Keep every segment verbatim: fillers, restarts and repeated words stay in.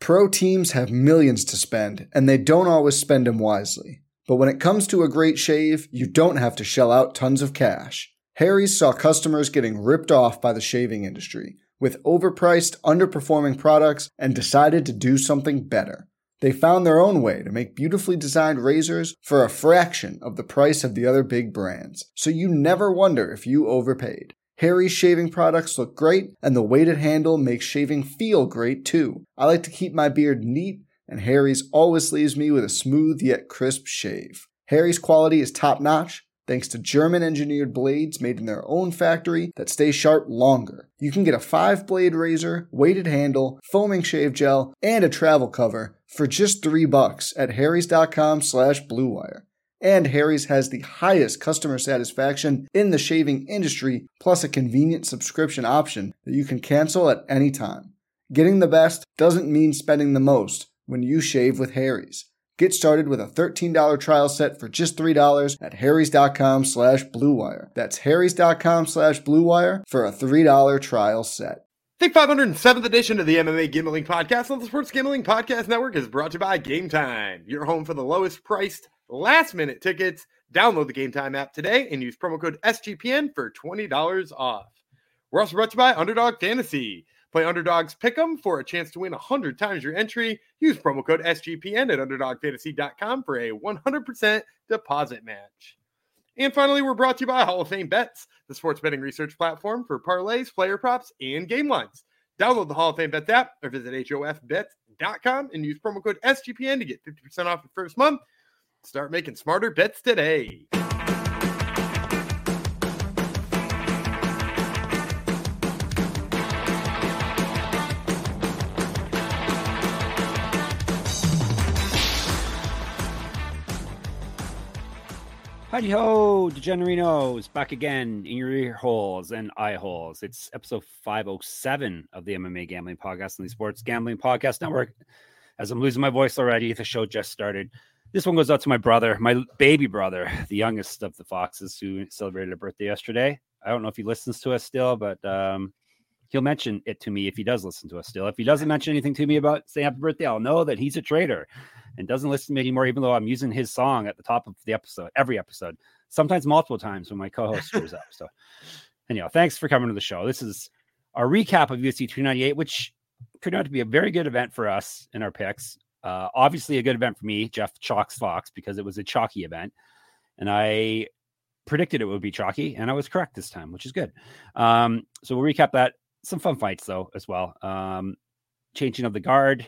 Pro teams have millions to spend, and they don't always spend them wisely. But when it comes to a great shave, you don't have to shell out tons of cash. Harry's saw customers getting ripped off by the shaving industry with overpriced, underperforming products and decided to do something better. They found their own way to make beautifully designed razors for a fraction of the price of the other big brands, so you never wonder if you overpaid. Harry's shaving products look great, and the weighted handle makes shaving feel great too. I like to keep my beard neat, and Harry's always leaves me with a smooth yet crisp shave. Harry's quality is top-notch, thanks to German-engineered blades made in their own factory that stay sharp longer. You can get a five-blade razor, weighted handle, foaming shave gel, and a travel cover for just three bucks at harrys.com slash bluewire. And Harry's has the highest customer satisfaction in the shaving industry, plus a convenient subscription option that you can cancel at any time. Getting the best doesn't mean spending the most when you shave with Harry's. Get started with a thirteen dollars trial set for just three dollars at harrys.com slash bluewire. That's harrys.com slash bluewire for a three dollars trial set. The five hundred seventh edition of the M M A Gambling Podcast on the Sports Gambling Podcast Network is brought to you by Game Time, your home for the lowest priced last-minute tickets. Download the Game Time app today and use promo code S G P N for twenty dollars off. We're also brought to you by Underdog Fantasy. Play Underdogs Pick'em for a chance to win one hundred times your entry. Use promo code S G P N at underdog fantasy dot com for a one hundred percent deposit match. And finally, we're brought to you by Hall of Fame Bets, the sports betting research platform for parlays, player props, and game lines. Download the Hall of Fame Bets app or visit H O F bets dot com and use promo code S G P N to get fifty percent off your first month. Start making smarter bets today. Howdy ho, Degenerinos, back again in your ear holes and eye holes. It's episode five oh seven of the M M A Gambling Podcast on the Sports Gambling Podcast Network. As I'm losing my voice already, the show just started. This one goes out to my brother, my baby brother, the youngest of the Foxes, who celebrated a birthday yesterday. I don't know if he listens to us still, but um, he'll mention it to me if he does listen to us still. If he doesn't mention anything to me about saying happy birthday, I'll know that he's a traitor and doesn't listen to me anymore, even though I'm using his song at the top of the episode, every episode, sometimes multiple times when my co-host screws up. So anyhow, thanks for coming to the show. This is our recap of U F C two ninety-eight, which turned out to be a very good event for us in our picks. Uh, obviously a good event for me, Jeff Chalks Fox, because it was a chalky event. And I predicted it would be chalky, and I was correct this time, which is good. Um, so we'll recap that. Some fun fights, though, as well. Um, changing of the guard,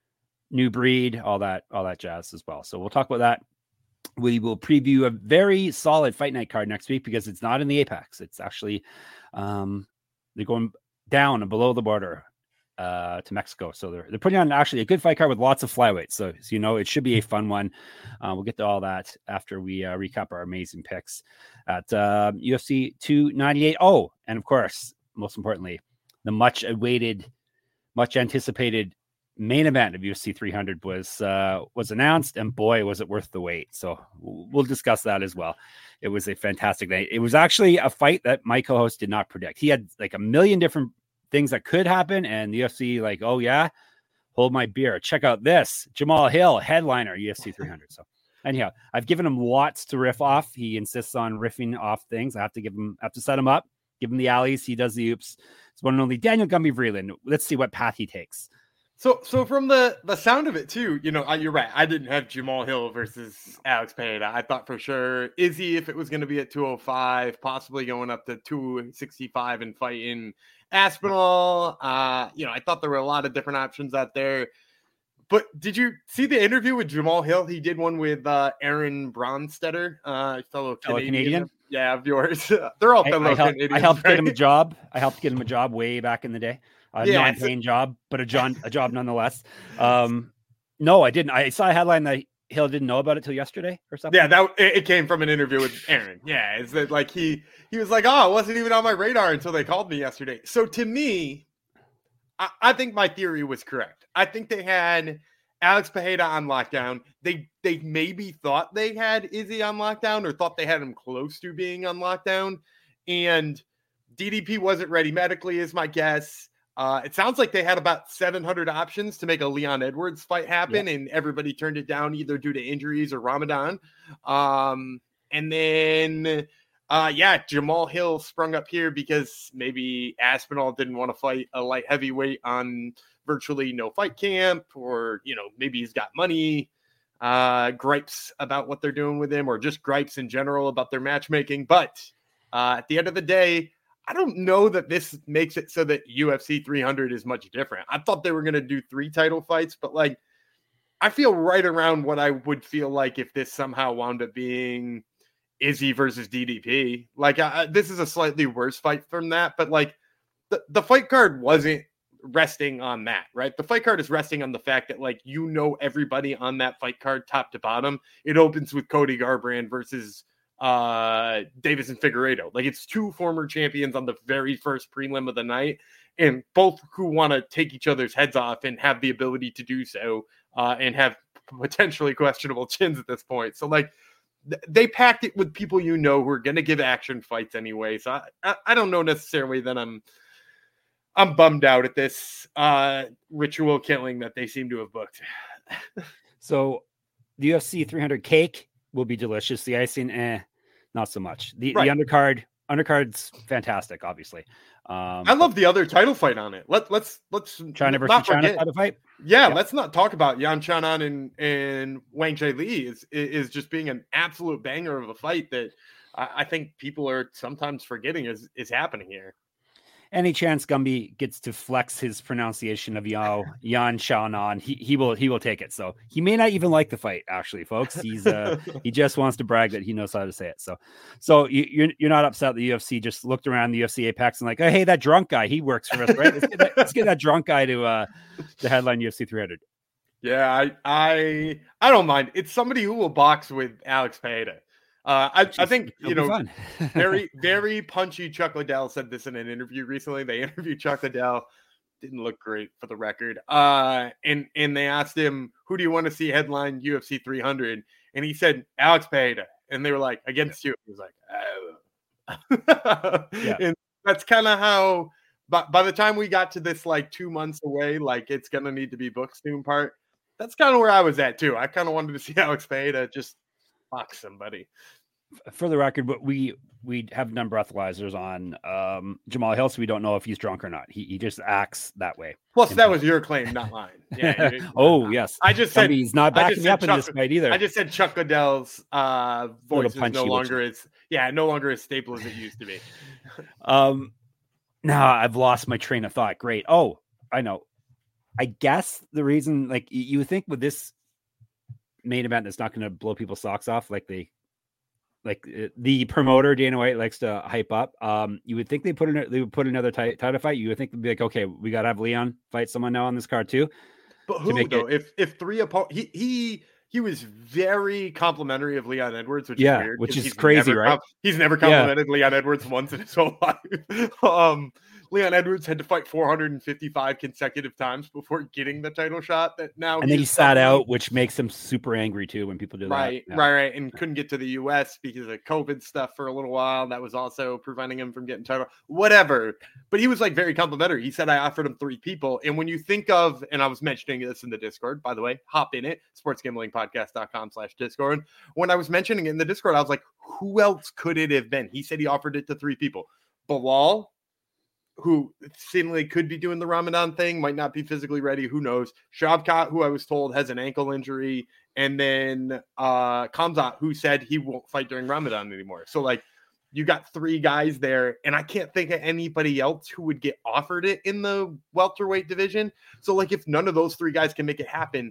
new breed, all that, all that jazz as well. So we'll talk about that. We will preview a very solid fight night card next week because it's not in the Apex. It's actually um, they're going down and below the border uh, to Mexico. So they're they're putting on actually a good fight card with lots of flyweights. So, so you know, it should be a fun one. Uh, we'll get to all that after we uh, recap our amazing picks at uh, U F C two ninety-eight. Oh, and of course, most importantly, the much awaited, much anticipated main event of U F C three hundred was uh, was announced, and boy, was it worth the wait. So we'll discuss that as well. It was a fantastic night. It was actually a fight that my co-host did not predict. He had like a million different things that could happen, and the U F C like, oh yeah, hold my beer. Check out this Jamal Hill headliner U F C three hundred. So anyhow, I've given him lots to riff off. He insists on riffing off things. I have to give him, I have to set him up, give him the alleys. He does the oops. It's one and only Daniel Gumby Vreeland. Let's see what path he takes. So, so from the, the sound of it too, you know, I, you're right. I didn't have Jamal Hill versus Alex Pereira. I thought for sure Izzy, if it was going to be at two oh five, possibly going up to two sixty-five and fighting Aspinall. Uh, you know, I thought there were a lot of different options out there. But did you see the interview with Jamal Hill? He did one with uh, Aaron Bronstetter, uh, fellow Canadian. Canadian. Yeah, of yours. They're all fellow I, I helped, Canadians. I helped right? get him a job. I helped get him a job way back in the day. A yeah, non-paying job, but a job, a job nonetheless. Um, no, I didn't. I saw a headline that Hill didn't know about it till yesterday or something. Yeah, that it, it came from an interview with Aaron. Yeah, it's that like he he was like, oh, it wasn't even on my radar until they called me yesterday. So to me, I, I think my theory was correct. I think they had Alex Pereira on lockdown. They they maybe thought they had Izzy on lockdown or thought they had him close to being on lockdown, and D D P wasn't ready medically, is my guess. Uh, it sounds like they had about seven hundred options to make a Leon Edwards fight happen, yeah. and everybody turned it down either due to injuries or Ramadan. Um, and then, uh, yeah, Jamal Hill sprung up here because maybe Aspinall didn't want to fight a light heavyweight on virtually no fight camp, or, you know, maybe he's got money, uh, gripes about what they're doing with him, or just gripes in general about their matchmaking. But uh, at the end of the day, I don't know that this makes it so that U F C three hundred is much different. I thought they were going to do three title fights, but like, I feel right around what I would feel like if this somehow wound up being Izzy versus D D P. Like, I, this is a slightly worse fight from that, but like the, the fight card wasn't resting on that, right? The fight card is resting on the fact that, like, you know, everybody on that fight card top to bottom. It opens with Cody Garbrandt versus uh Davis and Figueiredo. Like, it's two former champions on the very first prelim of the night, and both who want to take each other's heads off and have the ability to do so, uh and have potentially questionable chins at this point. So like th- they packed it with people you know who are going to give action fights anyway. So I, I I don't know necessarily that I'm I'm bummed out at this uh ritual killing that they seem to have booked. So the U F C three hundred cake will be delicious. The icing, eh, not so much. The, right. the undercard, undercard's fantastic, obviously. Um, I love the other title fight on it. Let, let's let's China versus China title fight. Yeah, yeah, let's not talk about Yan Xiaonan and and Wang Jie Li is is just being an absolute banger of a fight that I, I think people are sometimes forgetting is is happening here. Any chance Gumby gets to flex his pronunciation of Yao Yan Xiaonan, he he will he will take it. So he may not even like the fight, actually, folks. He's uh he just wants to brag that he knows how to say it. So so you, you're you're not upset that the U F C just looked around the U F C Apex and like, oh hey, that drunk guy, he works for us, right? Let's get that, let's get that drunk guy to uh to headline U F C three hundred. Yeah, I I I don't mind. It's somebody who will box with Alex Pereira. Uh, I, I think, you know, very, very punchy Chuck Liddell said this in an interview recently. They interviewed Chuck Liddell. Didn't look great for the record. Uh, and, and they asked him, who do you want to see headline U F C three hundred? And he said, Alex Pereira. And they were like, against you. He was like, oh. Yeah. And that's kind of how, by, by the time we got to this, like two months away, like it's going to need to be booked soon part. That's kind of where I was at too. I kind of wanted to see Alex Pereira just box somebody. For the record, but we we have done breathalyzers on um, Jamal Hill, so we don't know if he's drunk or not. He he just acts that way. Plus, that was your claim, not mine. Yeah. oh yes, I just said he's not backing me up Chuck, in this fight either. I just said Chuck Liddell's uh, voice is no longer as yeah, no longer as stable as it used to be. um, now I've lost my train of thought. Great. Oh, I know. I guess the reason, like you would think, with this main event that's not going to blow people's socks off, like they. Like the promoter Dana White likes to hype up. Um, you would think they put in, they would put another t- title fight. You would think they'd be like, okay, we got to have Leon fight someone now on this card too. But who though? It... If if three opponents, he he he was very complimentary of Leon Edwards, which yeah, is weird, which is crazy, never, right? He's never complimented yeah. Leon Edwards once in his whole life. um, Leon Edwards had to fight four hundred fifty-five consecutive times before getting the title shot. That now, and then he sat out, which makes him super angry too when people do right, that. Right, right, right, and couldn't get to the U S because of COVID stuff for a little while. That was also preventing him from getting title. Whatever, but he was like very complimentary. He said I offered him three people, and when you think of, and I was mentioning this in the Discord, by the way, hop in it, sportsgamblingpodcast.com slash Discord. When I was mentioning it in the Discord, I was like, who else could it have been? He said he offered it to three people. Bilal, who seemingly could be doing the Ramadan thing, might not be physically ready. Who knows? Shavkat, who I was told has an ankle injury. And then uh, Khamzat, who said he won't fight during Ramadan anymore. So, like, you got three guys there. And I can't think of anybody else who would get offered it in the welterweight division. So, like, if none of those three guys can make it happen,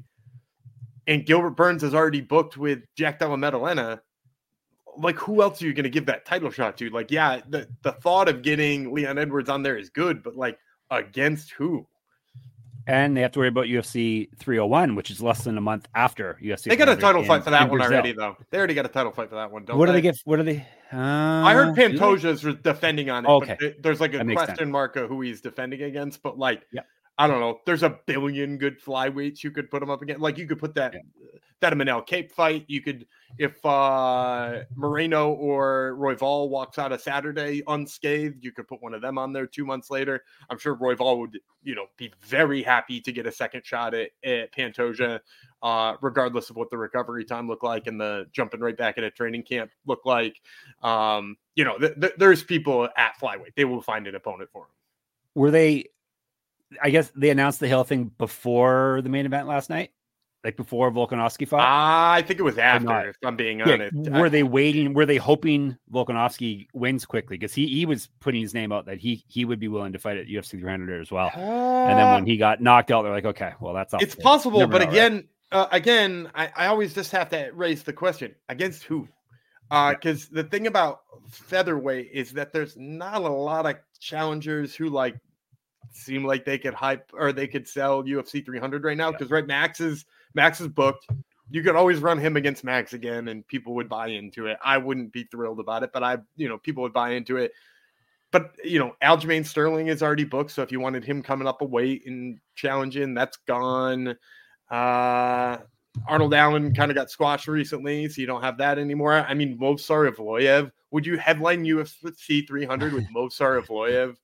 and Gilbert Burns is already booked with Jack Della Maddalena, like, who else are you going to give that title shot to? Like, yeah, the, the thought of getting Leon Edwards on there is good, but like, against who? And they have to worry about U F C three oh one, which is less than a month after U F C. They got a title in, fight for that one Brazil. already, though. They already got a title fight for that one. Don't what they? do they get? What do they? Uh, I heard Pantoja's defending on it. Okay. But there's like a that question mark of who he's defending against, but like, yeah. I don't know. There's a billion good flyweights you could put him up against. Like, you could put that. Yeah. that a Manel Cape fight. You could, if uh, Moreno or Royval walks out of Saturday unscathed, you could put one of them on there two months later. I'm sure Royval would, you know, be very happy to get a second shot at, at Pantoja, uh, regardless of what the recovery time looked like and the jumping right back into training camp looked like. Um, you know, th- th- there's people at flyweight. They will find an opponent for him. Were they, I guess they announced the Hill thing before the main event last night? Like before Volkanovski fought? I think it was after, if I'm being honest. Yeah. Were they waiting? Were they hoping Volkanovski wins quickly? Because he, he was putting his name out that he he would be willing to fight at U F C three hundred as well. Uh, and then when he got knocked out, they're like, okay, well, that's all. It's possible, Never but know, again, right? uh, again, I, I always just have to raise the question, against who? Because uh, the thing about featherweight is that there's not a lot of challengers who like seem like they could hype or they could sell U F C three hundred right now. Because yeah. right, Max is Max is booked. You could always run him against Max again, and people would buy into it. I wouldn't be thrilled about it, but I, you know, people would buy into it. But you know, Aljamain Sterling is already booked, so if you wanted him coming up a weight and challenging, that's gone. Uh, Arnold Allen kind of got squashed recently, so you don't have that anymore. I mean, Movsar Evloev. Would you headline U F C three hundred with Movsar Evloev?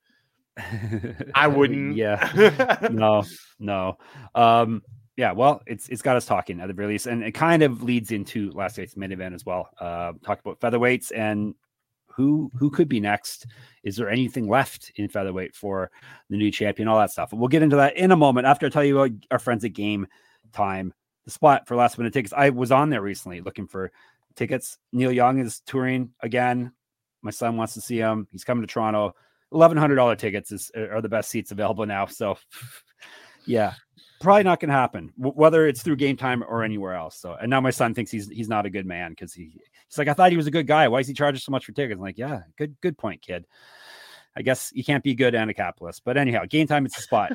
I wouldn't. Yeah. No, no. Um, yeah, well, it's it's got us talking at the very least, and it kind of leads into last night's main event as well. Uh, talk about featherweights and who who could be next. Is there anything left in featherweight for the new champion? All that stuff. We'll get into that in a moment after I tell you about our friends at Game Time. The spot for last minute tickets. I was on there recently looking for tickets. Neil Young is touring again. My son wants to see him. He's coming to Toronto. eleven hundred dollars tickets is, are the best seats available now. So, yeah, probably not going to happen, w- whether it's through Game Time or anywhere else. So, and now my son thinks he's he's not a good man because he he's like, I thought he was a good guy. Why is he charging so much for tickets? I'm like, yeah, good good point, kid. I guess you can't be good and a capitalist. But anyhow, Game Time is the spot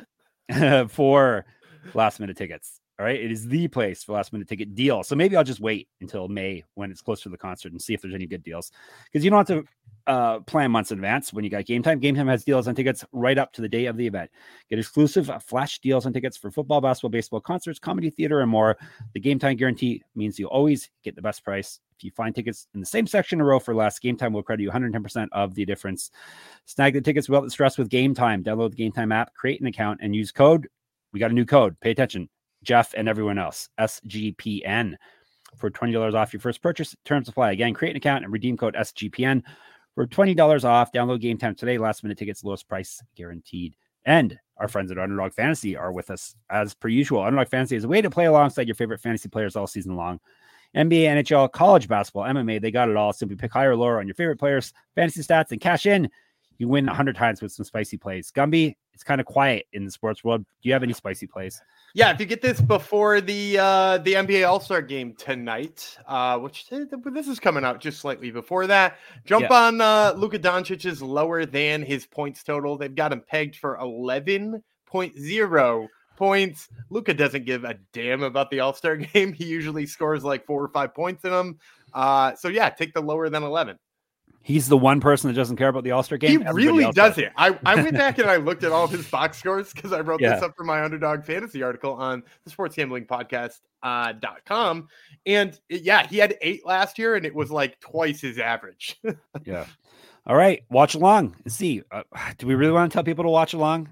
for last minute tickets. All right, it is the place for last minute ticket deal. So maybe I'll just wait until May when it's closer to the concert and see if there's any good deals, because you don't have to uh, plan months in advance when you got Game Time. Game Time has deals on tickets right up to the day of the event. Get exclusive uh, flash deals on tickets for football, basketball, baseball, concerts, comedy, theater, and more. The Game Time guarantee means you always get the best price. If you find tickets in the same section in a row for less, Game Time will credit you one hundred ten percent of the difference. Snag the tickets without the stress with Game Time. Download the Game Time app, create an account, and use code. We got a new code. Pay attention. Jeff and everyone else, S G P N, for twenty dollars off your first purchase. Terms apply. Again, create an account and redeem code S G P N for twenty dollars off. Download Game Time today. Last minute tickets, lowest price guaranteed. And our friends at Underdog Fantasy are with us as per usual. Underdog Fantasy is a way to play alongside your favorite fantasy players all season long. N B A, N H L, college basketball, M M A, they got it all. Simply pick higher or lower on your favorite players' fantasy stats and cash in. You win one hundred times with some spicy plays. Gumby, it's kind of quiet in the sports world. Do you have any spicy plays? Yeah, if you get this before the uh, the N B A All-Star game tonight, uh, which this is coming out just slightly before that, jump yeah. on uh, Luka Doncic's lower than his points total. They've got him pegged for eleven point oh points. Luka doesn't give a damn about the All-Star game. He usually scores like four or five points in them. Uh, so yeah, take the lower than eleven. He's the one person that doesn't care about the All-Star game. He Everybody really does does it. I, I went back and I looked at all of his box scores because I wrote yeah. this up for my Underdog Fantasy article on the sports gambling podcast uh, dot com. And it, yeah, he had eight last year and it was like twice his average. Yeah. All right. Watch along and see. Uh, do we really want to tell people to watch along?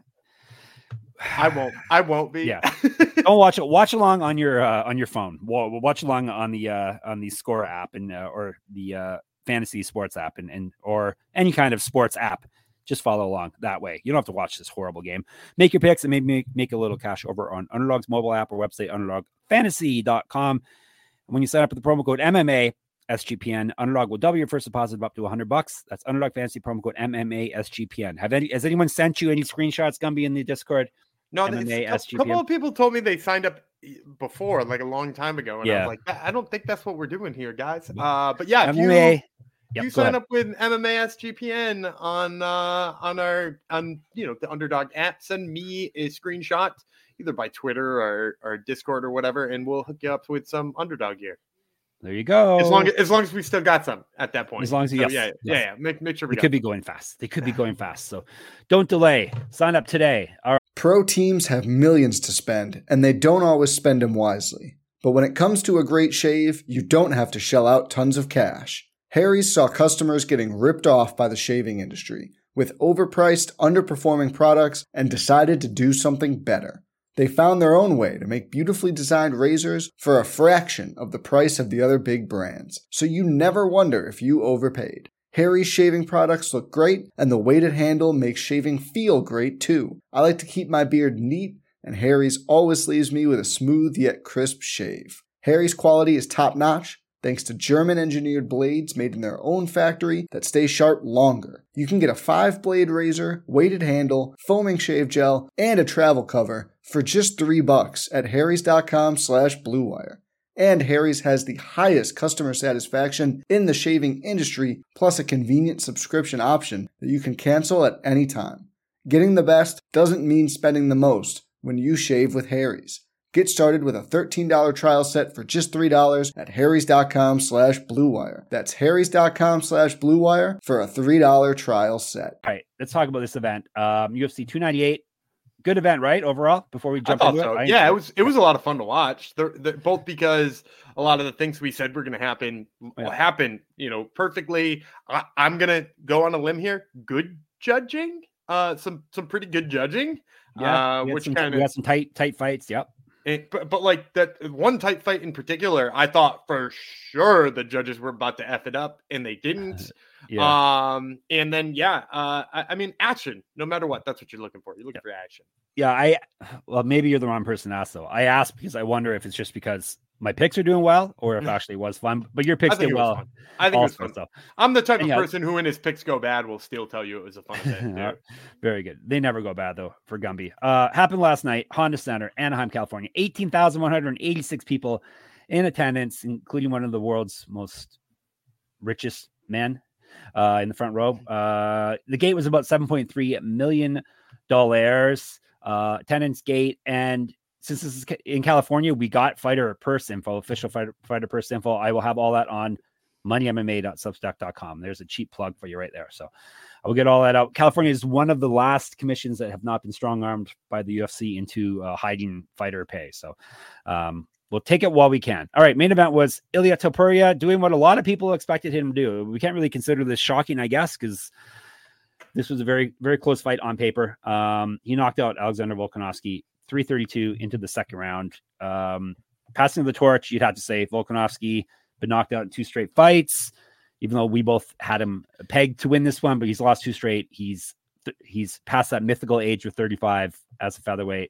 I won't. I won't be. Yeah. Don't watch it. Watch along on your uh, on your phone. Watch along on the uh, on the Score app and uh, or the uh, fantasy sports app and, and or any kind of sports app. Just follow along that way. You don't have to watch this horrible game. Make your picks and maybe make, make a little cash over on Underdog's mobile app or website, underdog fantasy dot com. And when you sign up with the promo code M M A S G P N, Underdog will double your first deposit of up to one hundred bucks. That's Underdog Fantasy promo code M M A S G P N. Have any has anyone sent you any screenshots, Gumby, in the Discord? No, a couple of people told me they signed up before, like a long time ago, and yeah. I was like, I don't think that's what we're doing here, guys. Uh, but yeah, if M M A. you, Yep, you sign ahead. up with M M A S G P N on uh, on our on you know the Underdog app. Send me a screenshot either by Twitter or, or Discord or whatever, and we'll hook you up with some Underdog gear. There you go. As long as, as long as we still got some at that point. As long as you so, yes, yeah, yes. yeah, yeah. Make make sure we they could be going fast. They could be going fast. So don't delay. Sign up today. All right. Pro teams have millions to spend, and they don't always spend them wisely. But when it comes to a great shave, you don't have to shell out tons of cash. Harry's saw customers getting ripped off by the shaving industry with overpriced, underperforming products and decided to do something better. They found their own way to make beautifully designed razors for a fraction of the price of the other big brands, so you never wonder if you overpaid. Harry's shaving products look great, and the weighted handle makes shaving feel great too. I like to keep my beard neat, and Harry's always leaves me with a smooth yet crisp shave. Harry's quality is top-notch, thanks to German-engineered blades made in their own factory that stay sharp longer. You can get a five-blade razor, weighted handle, foaming shave gel, and a travel cover for just three bucks at harrys.com slash bluewire. And Harry's has the highest customer satisfaction in the shaving industry, plus a convenient subscription option that you can cancel at any time. Getting the best doesn't mean spending the most when you shave with Harry's. Get started with a thirteen dollars trial set for just three dollars at harrys.com slash bluewire. That's harrys.com slash bluewire for a three dollars trial set. All right, let's talk about this event. Um, U F C two ninety-eight, good event, right? Overall, before we jump I into so. it. Yeah, it was it was a lot of fun to watch. They're, they're, both because a lot of the things we said were going to happen Yeah. happen, you know, perfectly. I, I'm going to go on a limb here. Good judging, uh, some some pretty good judging. Yeah, uh, we had which some, kind we of had some tight tight fights. Yep. It, but, but like that one tight fight in particular, I thought for sure the judges were about to F it up, and they didn't. Yeah. Um, and then yeah, uh, I, I mean, action. No matter what, that's what you're looking for. You're looking Yeah. for action. Yeah, I well, maybe you're the wrong person to ask though. I asked because I wonder if it's just because my picks are doing well, or if it actually was fun. But your picks I think did it was well. fun. I think also, it was fun. so. I'm the type And of yeah. person who, when his picks go bad, will still tell you it was a fun event. Uh, Too. Very good. They never go bad though for Gumby. Uh, happened last night, Honda Center, Anaheim, California. eighteen thousand one hundred eighty-six people in attendance, including one of the world's most richest men uh, in the front row. Uh, the gate was about seven point three million dollars uh, attendance gate, and since this is in California, we got fighter purse info, official fighter, fighter purse info. I will have all that on money m m a dot substack dot com. There's a cheap plug for you right there. So I will get all that out. California is one of the last commissions that have not been strong armed by the U F C into uh, hiding fighter pay. So um, we'll take it while we can. All right. Main event was Ilia Topuria doing what a lot of people expected him to do. We can't really consider this shocking, I guess, because this was a very, very close fight on paper. Um, he knocked out Alexander Volkanovski three thirty-two into the second round. Um, passing the torch, you'd have to say Volkanovski been knocked out in two straight fights, even though we both had him pegged to win this one, but he's lost two straight. He's he's past that mythical age of thirty-five as a featherweight.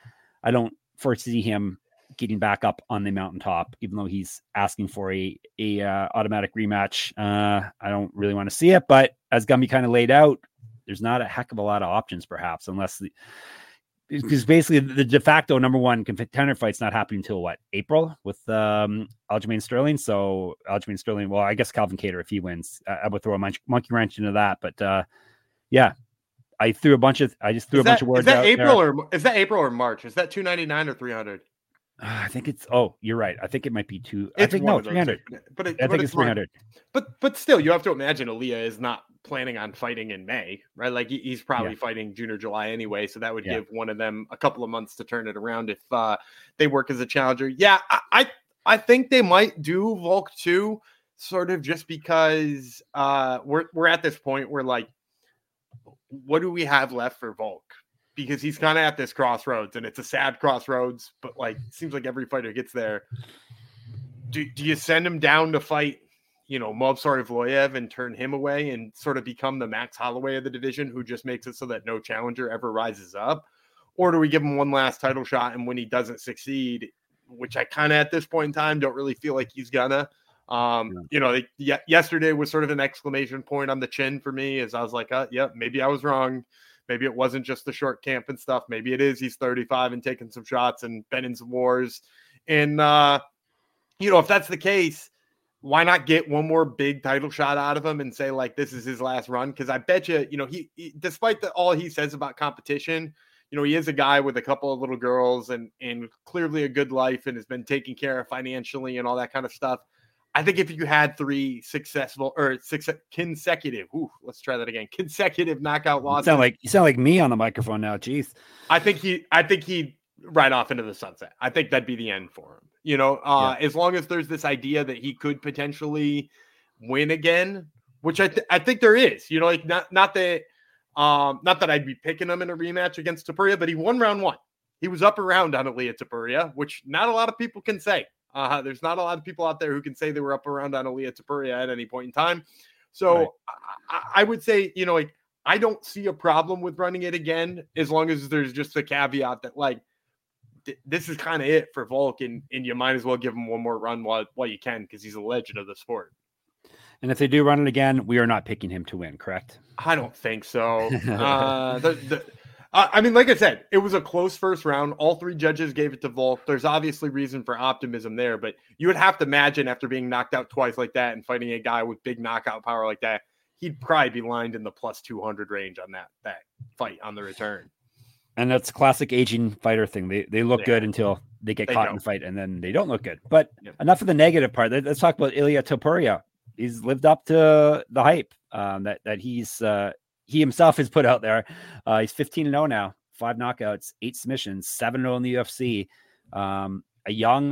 I don't foresee him getting back up on the mountaintop, even though he's asking for a, a uh, automatic rematch. Uh, I don't really want to see it, but as Gumby kind of laid out, there's not a heck of a lot of options, perhaps, unless the because basically the de facto number one contender fight's not happening until what, April with um, Aljamain Sterling. So Aljamain Sterling, well, I guess Calvin Kattar, if he wins, I, I would throw a monkey, monkey wrench into that. But uh, yeah, I threw a bunch of, I just threw is a bunch that, of words is that out April there. or is that April or March? Is that two ninety-nine or three hundred? Uh, I think it's, oh, you're right. I think it might be two. It's I think one no, of those three hundred. two. But it, I but think it's three hundred. But but still, you have to imagine Ilia is not planning on fighting in May, right? Like he, he's probably Yeah. fighting June or July anyway, so that would Yeah. give one of them a couple of months to turn it around if uh, they work as a challenger. Yeah, I, I I think they might do Volk too, sort of just because uh, we're we're at this point where like, what do we have left for Volk? Because he's kind of at this crossroads, and it's a sad crossroads, but like seems like every fighter gets there. Do, do you send him down to fight, you know, Movsar Evloev and turn him away and sort of become the Max Holloway of the division who just makes it so that no challenger ever rises up? Or do we give him one last title shot, and when he doesn't succeed, which I kind of at this point in time don't really feel like he's gonna, um, yeah. you know, they, y- yesterday was sort of an exclamation point on the chin for me as I was like, uh, yeah, maybe I was wrong. Maybe it wasn't just the short camp and stuff. Maybe it is. He's thirty-five and taking some shots and been in some wars. And, uh, you know, if that's the case, why not get one more big title shot out of him and say, like, this is his last run? Because I bet you, you know, he, he despite the, all he says about competition, you know, he is a guy with a couple of little girls and, and clearly a good life and has been taken care of financially and all that kind of stuff. I think if you had three successful or six consecutive, ooh, let's try that again, consecutive knockout losses. You sound like you sound like me on the microphone now. Jeez. I think he, I think he right off into the sunset. I think that'd be the end for him. You know, uh, Yeah. as long as there's this idea that he could potentially win again, which I th- I think there is. You know, like not not that um not that I'd be picking him in a rematch against Topuria, but he won round one. He was up around on Ilia Topuria, which not a lot of people can say. Uh, there's not a lot of people out there who can say they were up around on Ilia Topuria at any point in time. So Right. I, I would say, you know, like I don't see a problem with running it again as long as there's just the caveat that like th- this is kind of it for Volk, and, and you might as well give him one more run while while you can because he's a legend of the sport. And if they do run it again, we are not picking him to win, correct? I don't think so. uh, the, the, uh, I mean, like I said, it was a close first round. All three judges gave it to Volk. There's obviously reason for optimism there, but you would have to imagine after being knocked out twice like that and fighting a guy with big knockout power like that, he'd probably be lined in the plus two hundred range on that that fight on the return. And that's classic aging fighter thing. They they look Yeah. good until they get They caught don't. in the fight, and then they don't look good. But Yeah. enough of the negative part. Let- Let's talk about Ilia Topuria. He's lived up to the hype um, that that he's uh, he himself has put out there. Uh, he's fifteen and oh now, five knockouts, eight submissions, seven and oh in the U F C. Um, a young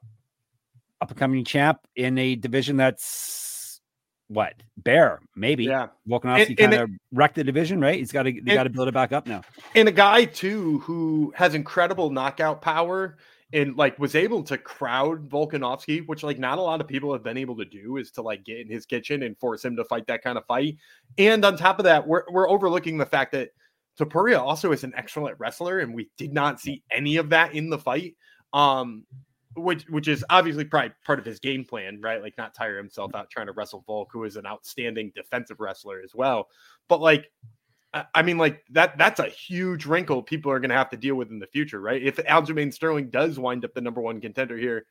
up and coming champ in a division that's what bare maybe. Yeah. Volkanovski And- and kind it- of wrecked the division, right? He's got to they got to build it back up now. And a guy too who has incredible knockout power and like was able to crowd Volkanovski, which like not a lot of people have been able to do, is to like get in his kitchen and force him to fight that kind of fight. And on top of that, we're we're overlooking the fact that Topuria also is an excellent wrestler, and we did not see any of that in the fight. Um, which which is obviously probably part of his game plan, right? Like not tire himself out trying to wrestle Volk, who is an outstanding defensive wrestler as well. But like, I, I mean, like that that's a huge wrinkle people are going to have to deal with in the future, right? If Aljamain Sterling does wind up the number one contender here,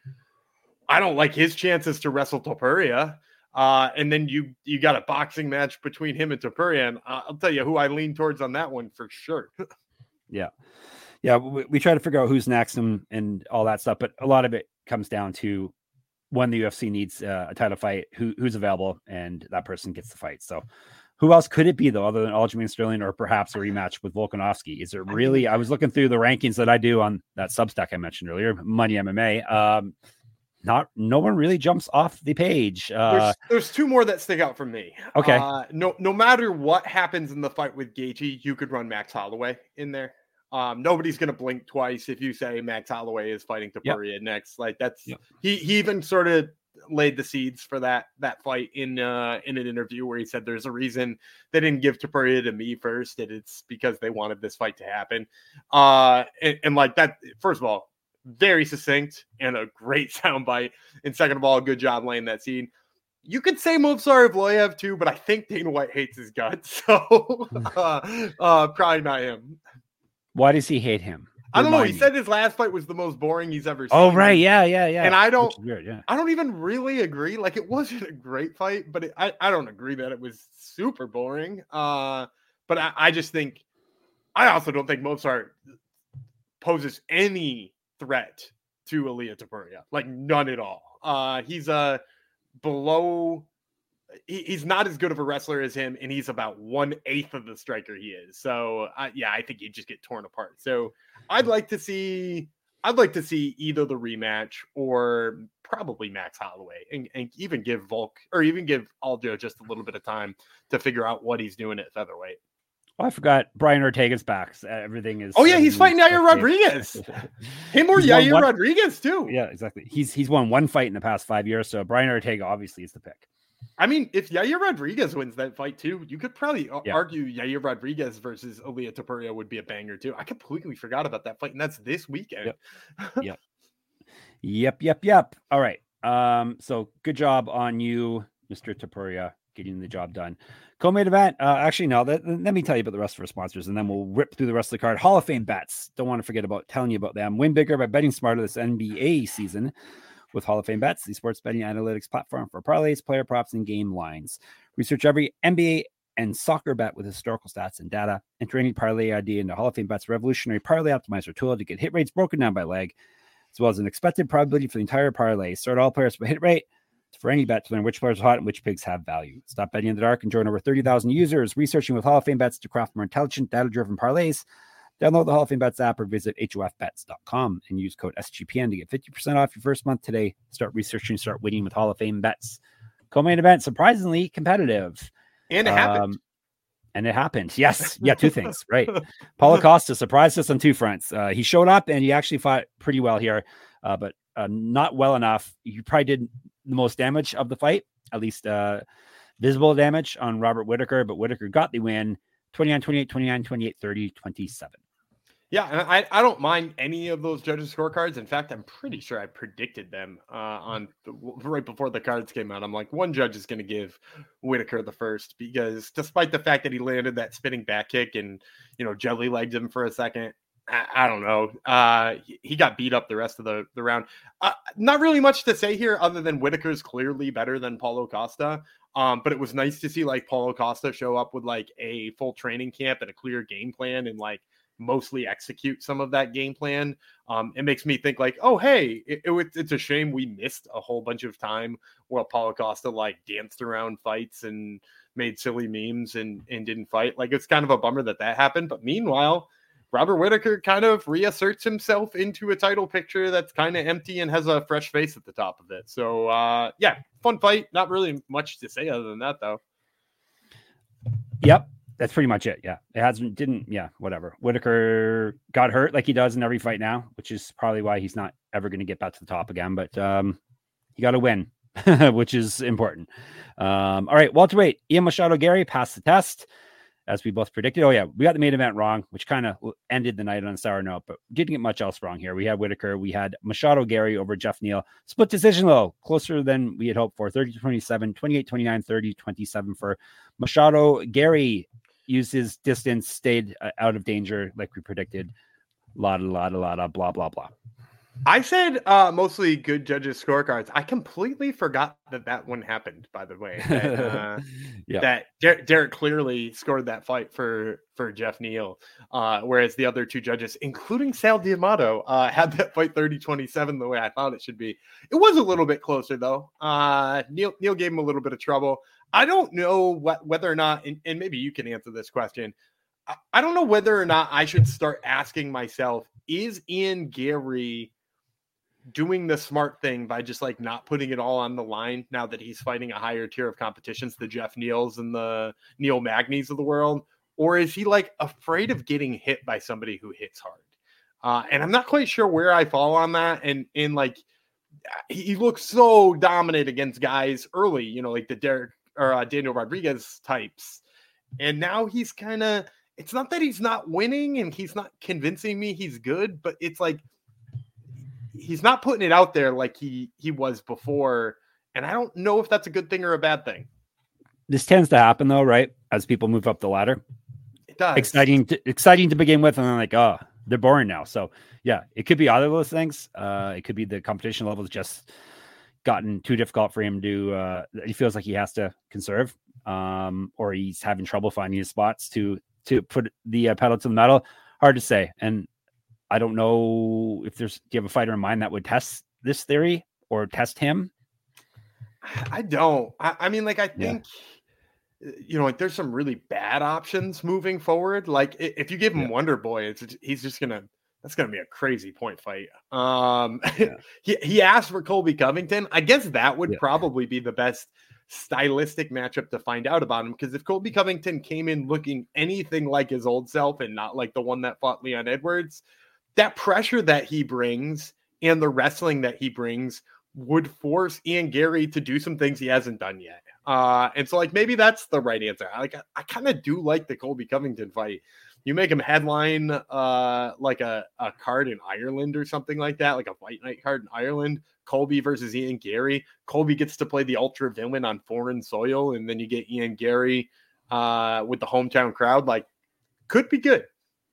I don't like his chances to wrestle Topuria. Uh, and then you you got a boxing match between him and Topuria, and I'll tell you who I lean towards on that one for sure. Yeah. Yeah. We, we try to figure out who's next and, and all that stuff, but a lot of it comes down to when the U F C needs uh, a title fight, who, who's available, and that person gets the fight. So who else could it be, though, other than Aljamain Sterling or perhaps a rematch with Volkanovski? Is it really? I was looking through the rankings that I do on that Substack I mentioned earlier, Money M M A. Um, not no one really jumps off the page. Uh, There's, there's two more that stick out for me. Okay. Uh, no, no matter what happens in the fight with Gaethje, you could run Max Holloway in there. Um, nobody's gonna blink twice if you say Max Holloway is fighting Topuria Yep. next. Like that's Yep. he he even sort of laid the seeds for that that fight in uh in an interview where he said there's a reason they didn't give Topuria to me first, and it's because they wanted this fight to happen. Uh, and, and like that, first of all, very succinct and a great soundbite. And second of all, good job laying that scene. You could say Movsar Evloev too, but I think Dana White hates his guts, so uh, uh, probably not him. why does he hate him? I don't know. Remind He me. said his last fight was the most boring he's ever seen. Oh, right. Yeah. Yeah. Yeah. And I don't, Which is weird. Yeah. I don't even really agree. Like it wasn't a great fight, but it, I, I don't agree that it was super boring. Uh, but I, I just think, I also don't think Movsar poses any threat to Ilia Topuria, like none at all. Uh, he's a below. He, he's not as good of a wrestler as him, and he's about one eighth of the striker he is. So, uh, yeah, I think he'd just get torn apart. So, I'd like to see, I'd like to see either the rematch or probably Max Holloway, and, and even give Volk or even give Aljo just a little bit of time to figure out what he's doing at featherweight. Oh, I forgot Brian Ortega's back. So everything is. Oh yeah, he's everything fighting is Yair okay. Rodriguez. Him or He's won Yair one- Rodriguez too. Yeah, exactly. He's he's won one fight in the past five years, so Brian Ortega obviously is the pick. I mean, if Yair Rodriguez wins that fight too, you could probably a- Yeah. argue Yair Rodriguez versus Ilia Topuria would be a banger too. I completely forgot about that fight, and that's this weekend. Yep. Yep, yep, yep. All right. Um, so good job on you, Mister Topuria, getting the job done. Co-main event. Uh, actually, no. Let, let me tell you about the rest of our sponsors, and then we'll rip through the rest of the card. Hall of Fame bets. Don't want to forget about telling you about them. Win bigger by betting smarter this N B A season with Hall of Fame bets, the sports betting analytics platform for parlays, player props, and game lines. Research every N B A and soccer bet with historical stats and data. Enter any parlay I D into Hall of Fame bets revolutionary parlay optimizer tool to get hit rates broken down by leg, as well as an expected probability for the entire parlay. Start all players by hit rate for any bet to learn which players are hot and which picks have value. Stop betting in the dark and join over thirty thousand users researching with Hall of Fame bets to craft more intelligent, data-driven parlays Download the Hall of Fame Bets app or visit H O F bets dot com and use code S G P N to get fifty percent off your first month today. Start researching, start winning with Hall of Fame Bets. Co-main event, surprisingly competitive. And it um, happened. And it happened. Yes. Yeah, two things. Right. Paulo Costa surprised us on two fronts. Uh, he showed up and he actually fought pretty well here, uh, but uh, not well enough. He probably did the most damage of the fight, at least uh, visible damage on Robert Whittaker, but Whittaker got the win twenty-nine twenty-eight, twenty-nine twenty-eight, thirty twenty-seven. Yeah, and I, I don't mind any of those judges' scorecards. In fact, I'm pretty sure I predicted them uh, on the, right before the cards came out. I'm like, one judge is going to give Whittaker the first because despite the fact that he landed that spinning back kick and, you know, jelly legged him for a second, I, I don't know. Uh, he, he got beat up the rest of the, the round. Uh, not really much to say here other than Whittaker's clearly better than Paulo Costa. Um, but it was nice to see like Paulo Costa show up with like a full training camp and a clear game plan and like mostly execute some of that game plan. Um, it makes me think like, oh, hey, it, it, it's a shame we missed a whole bunch of time while Paulo Costa like danced around fights and made silly memes and, and didn't fight. Like, it's kind of a bummer that that happened. But meanwhile, Robert Whittaker kind of reasserts himself into a title picture that's kind of empty and has a fresh face at the top of it. So, uh, yeah, fun fight. Not really much to say other than that, though. Yep. That's pretty much it. Yeah. It hasn't, didn't, yeah, whatever. Whittaker got hurt like he does in every fight now, which is probably why he's not ever going to get back to the top again. But um, he got to win, which is important. Um, all right. Welterweight, Ian Machado Gary passed the test, as we both predicted. Oh, yeah. We got the main event wrong, which kind of ended the night on a sour note, but didn't get much else wrong here. We had Whittaker. We had Machado Gary over Jeff Neal. Split decision, though, closer than we had hoped for. thirty to twenty-seven, twenty-eight twenty-nine, thirty twenty-seven for Machado Gary. Used his distance, stayed uh, out of danger like we predicted. La da la da la da blah blah blah. I said uh, mostly good judges scorecards. I completely forgot that that one happened. By the way, that, uh, yeah. that Der- Derek clearly scored that fight for for Jeff Neal, uh, whereas the other two judges, including Sal D'Amato, uh, had that fight thirty twenty-seven the way I thought it should be. It was a little bit closer though. Uh, Neal Neal gave him a little bit of trouble. I don't know what, whether or not, and, and maybe you can answer this question. I, I don't know whether or not I should start asking myself, is Ian Gary doing the smart thing by just like not putting it all on the line now that he's fighting a higher tier of competitions, the Jeff Neals and the Neil Magnies of the world? Or is he like afraid of getting hit by somebody who hits hard? Uh, and I'm not quite sure where I fall on that. And in like, he looks so dominant against guys early, you know, like the Derek or uh, Daniel Rodriguez types. And now he's kind of, it's not that he's not winning and he's not convincing me he's good, but it's like, he's not putting it out there like he, he was before. And I don't know if that's a good thing or a bad thing. This tends to happen though, right? As people move up the ladder. It does. Exciting to, exciting to begin with. And then like, oh, they're boring now. So yeah, it could be either of those things. Uh, it could be the competition level is just gotten too difficult for him to, uh, he feels like he has to conserve, um, or he's having trouble finding his spots to, to put the uh, pedal to the metal. Hard to say. And I don't know if there's, do you have a fighter in mind that would test this theory or test him? I don't, I, I mean, like, I think, yeah. you know, like there's some really bad options moving forward. Like if you give him yeah. Wonder Boy, it's, he's just going to, that's going to be a crazy point fight. Um, yeah. he, he asked for Colby Covington. I guess that would yeah. probably be the best stylistic matchup to find out about him. Because if Colby Covington came in looking anything like his old self and not like the one that fought Leon Edwards, that pressure that he brings and the wrestling that he brings would force Ian Gary to do some things he hasn't done yet. Uh, and so like, maybe that's the right answer. Like, I, I kind of do like the Colby Covington fight. You make him headline uh, like a, a card in Ireland or something like that, like a fight night card in Ireland, Colby versus Ian Gary. Colby gets to play the ultra villain on foreign soil. And then you get Ian Gary uh, with the hometown crowd. Like, could be good.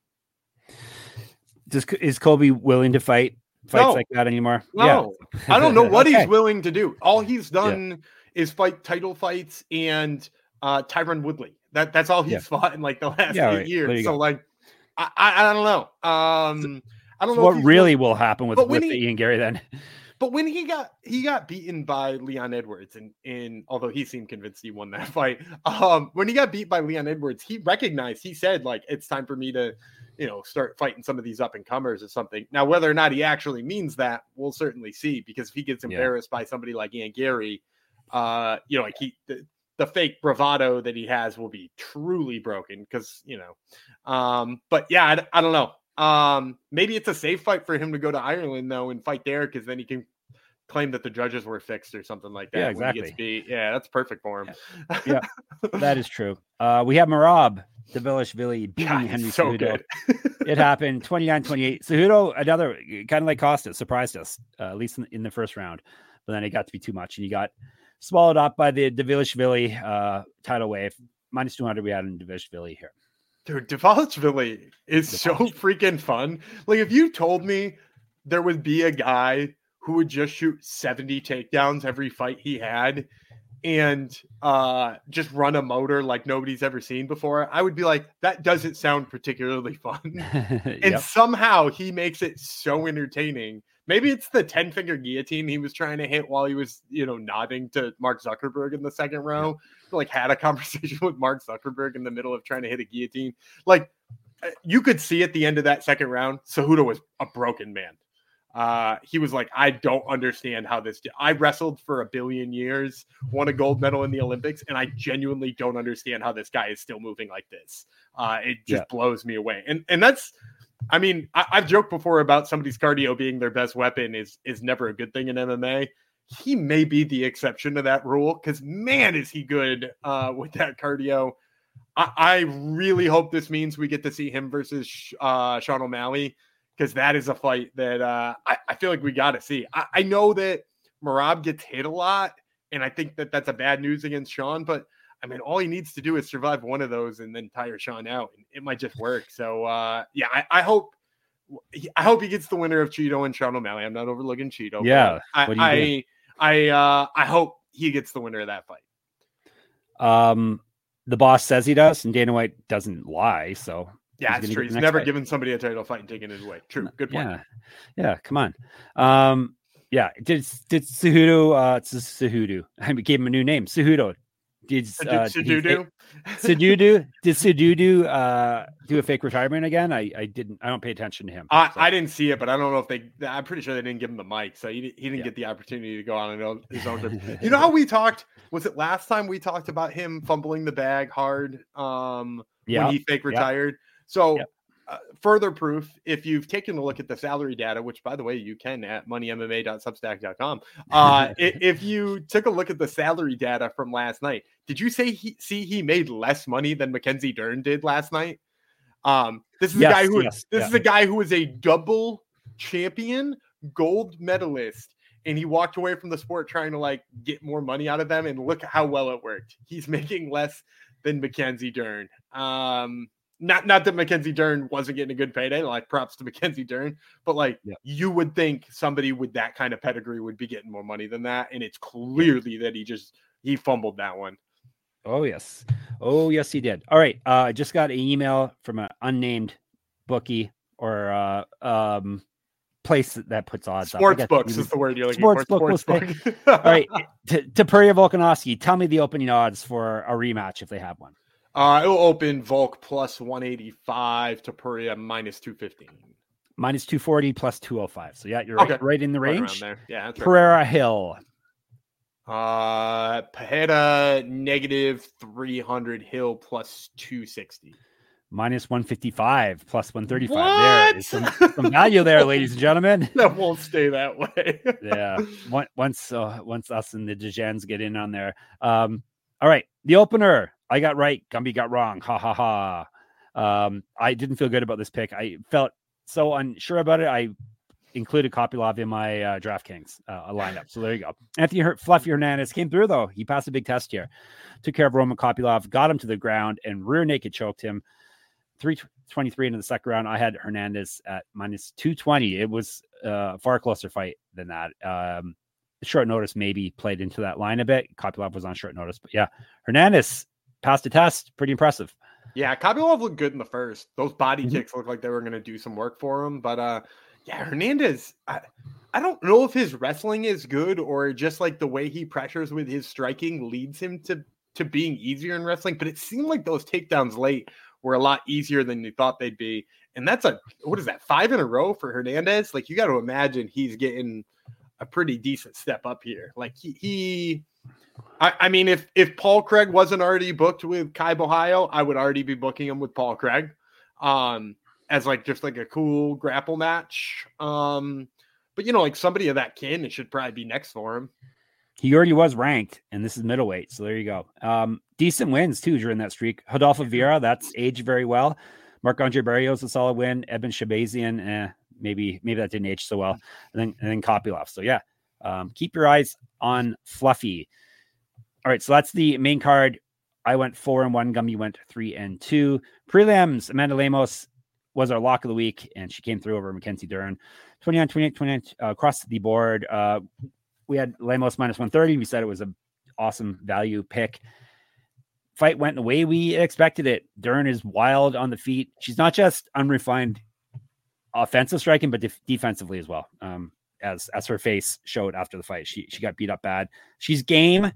Does, is Colby willing to fight fights no. like that anymore? No, yeah. I don't know what okay. he's willing to do. All he's done yeah. is fight title fights and uh, Tyron Woodley. That that's all he's yeah. fought in like the last yeah, eight right. years. So go. like, I, I I don't know. Um, I don't so know what really will happen with, with he, Ian Gary then. But when he got he got beaten by Leon Edwards, and in although he seemed convinced he won that fight, um, when he got beat by Leon Edwards, he recognized. He said like, it's time for me to. you know, start fighting some of these up and comers or something. Now, whether or not he actually means that, we'll certainly see, because if he gets embarrassed yeah. by somebody like Ian Gary, uh, you know, like he, the, the fake bravado that he has will be truly broken because, you know, um, but yeah, I, I don't know. Um, maybe it's a safe fight for him to go to Ireland though and fight there, because then he can claim that the judges were fixed or something like that. Yeah, exactly. When he gets beat. Yeah, that's perfect for him. Yeah, yeah, that is true. Uh, we have Merab Dvalishvili beating God, Henry so Cejudo. It happened twenty-nine twenty-eight. Cejudo, another kind of like Costa, surprised us, uh, at least in, in the first round, but then it got to be too much and he got swallowed up by the Dvalishvili uh, tidal wave. Minus two hundred we had in Dvalishvili here. Dude, Dvalishvili is so freaking fun. Like, if you told me there would be a guy who would just shoot seventy takedowns every fight he had and uh, just run a motor like nobody's ever seen before, I would be like, that doesn't sound particularly fun. And yep. somehow he makes it so entertaining. Maybe it's the ten finger guillotine he was trying to hit while he was, you know, nodding to Mark Zuckerberg in the second row. Yep. Like, had a conversation with Mark Zuckerberg in the middle of trying to hit a guillotine. Like, you could see at the end of that second round, Cejudo was a broken man. Uh, he was like, I don't understand how this, I wrestled for a billion years, won a gold medal in the Olympics, and I genuinely don't understand how this guy is still moving like this. Uh, it just yeah. blows me away. And, and that's, I mean, I, I've joked before about somebody's cardio being their best weapon is, is never a good thing in M M A. He may be the exception to that rule, because man, is he good uh, with that cardio. I, I really hope this means we get to see him versus uh, Sean O'Malley, because that is a fight that uh, I, I feel like we got to see. I, I know that Merab gets hit a lot, and I think that that's a bad news against Sean, but I mean, all he needs to do is survive one of those and then tire Sean out, and it might just work. So, uh, yeah, I, I hope I hope he gets the winner of Cheeto and Sean O'Malley. I'm not overlooking Cheeto. Yeah, I I, I uh, I hope he gets the winner of that fight. Um, the boss says he does, and Dana White doesn't lie. So yeah, it's true. He's never fight. given somebody a title fight and taken his way. True, good point. Yeah, yeah. Come on. Um, yeah. Did did Cejudo? Uh, it's Cejudo. I gave him a new name. Cejudo. Did uh, Cejudo? Cejudo? Did Cejudo uh, do a fake retirement again? I, I didn't. I don't pay attention to him. I, so. I didn't see it, but I don't know if they. I'm pretty sure they didn't give him the mic, so he, he didn't yeah. get the opportunity to go on and his own trip. You know how we talked? Was it last time we talked about him fumbling the bag hard um, yeah. when he fake retired? Yeah. So. Yeah. Uh, further proof, if you've taken a look at the salary data, which by the way, you can at money m m a dot substack dot com. Uh, if you took a look at the salary data from last night, did you say he see he made less money than Mackenzie Dern did last night? Um, this is yes, a guy who yes, this yeah. is a guy who was a double champion gold medalist, and he walked away from the sport trying to like get more money out of them, and look how well it worked. He's making less than Mackenzie Dern. Um, Not not that Mackenzie Dern wasn't getting a good payday, like props to Mackenzie Dern, but like yeah. you would think somebody with that kind of pedigree would be getting more money than that. And it's clearly that he just, he fumbled that one. Oh, yes. Oh, yes, he did. All right. Uh, I just got an email from an unnamed bookie or uh, um, place that puts odds Sports up. books is the word you're looking sports for. Sports book. All right. To, to Tapuria Volkanovski, tell me the opening odds for a rematch if they have one. Uh, it will open Volk plus one eighty-five, Tapuria minus two fifteen. Minus two forty plus two oh five. So, yeah, you're right, okay. right in the range. Right there. Yeah, that's Pereira right. Hill. Uh, Pereira negative three hundred, Hill plus two sixty. Minus one fifty-five plus one thirty-five. What? There is some, some value there, ladies and gentlemen. That won't stay that way. Yeah. Once, uh, once us and the Degens get in on there. Um, all right. The opener. I got right. Gumby got wrong. Ha ha ha. Um, I didn't feel good about this pick. I felt so unsure about it. I included Kopylov in my uh, DraftKings uh, lineup. So there you go. Anthony Her- Fluffy Hernandez came through, though. He passed a big test here. Took care of Roman Kopylov, got him to the ground, and rear naked choked him. three twenty-three into the second round. I had Hernandez at minus two twenty. It was a far closer fight than that. Um, short notice maybe played into that line a bit. Kopylov was on short notice. But yeah, Hernandez passed the test. Pretty impressive. Yeah, Kopylov looked good in the first. Those body mm-hmm. kicks looked like they were going to do some work for him. But uh, yeah, Hernandez, I, I don't know if his wrestling is good or just like the way he pressures with his striking leads him to, to being easier in wrestling. But it seemed like those takedowns late were a lot easier than you thought they'd be. And that's a, what is that, five in a row for Hernandez? Like, you got to imagine he's getting a pretty decent step up here. Like he, he I, I mean, if, if Paul Craig wasn't already booked with Kai Ohio, I would already be booking him with Paul Craig um, as like, just like a cool grapple match. Um, but you know, like somebody of that kin, it should probably be next for him. He already was ranked, and this is middleweight. So there you go. Um, decent wins too during that streak. Rodolfo Vieira, that's aged very well. Marc-Andre Barrios, a solid win. Eben Shabazian, eh, maybe maybe that didn't age so well. And then and then Kopylov. So yeah, um, keep your eyes on Fluffy. All right, so that's the main card. I went four and one. Gummy went three and two. Prelims. Amanda Lemos was our lock of the week, and she came through over Mackenzie Dern. twenty-nine, twenty-eight, twenty-nine uh, across the board. Uh, we had Lemos minus one thirty. We said it was an awesome value pick. Fight went the way we expected it. Dern is wild on the feet. She's not just unrefined offensive striking, but def- defensively as well. Um, as as her face showed after the fight, she she got beat up bad. She's game.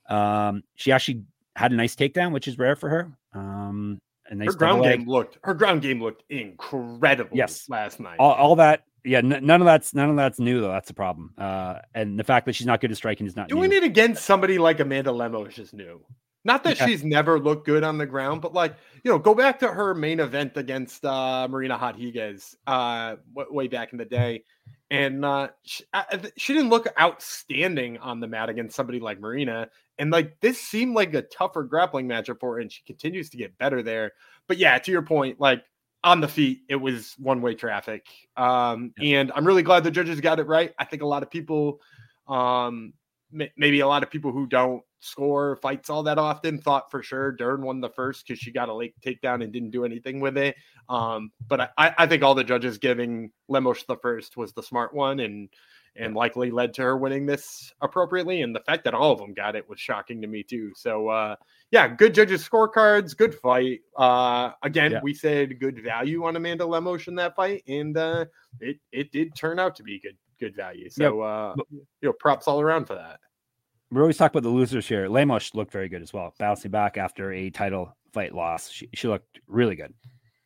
Um, she actually had a nice takedown, which is rare for her. Um, and nice her ground game looked her ground game looked incredible. Yes, last night. All, all that. Yeah, n- none of that's none of that's new though. That's a problem. Uh, and the fact that she's not good at striking is not doing new. it against somebody like Amanda Lemos is new. Not that yeah. she's never looked good on the ground, but like, you know, go back to her main event against uh, Marina Rodriguez uh, w- way back in the day. And uh, she, uh, she didn't look outstanding on the mat against somebody like Marina. And like, this seemed like a tougher grappling matchup for her, and she continues to get better there. But yeah, to your point, like on the feet, it was one-way traffic. Um, yeah. And I'm really glad the judges got it right. I think a lot of people, um, m- maybe a lot of people who don't score fights all that often thought for sure Dern won the first because she got a late takedown and didn't do anything with it. Um, but I, I think all the judges giving Lemos the first was the smart one, and and likely led to her winning this appropriately. And the fact that all of them got it was shocking to me too. So uh, yeah, good judges scorecards, good fight. Uh, again, yeah. we said good value on Amanda Lemos in that fight, and uh, it it did turn out to be good good value. So uh, you know, props all around for that. We always talk about the losers here. Lemos looked very good as well, bouncing back after a title fight loss. She, she looked really good.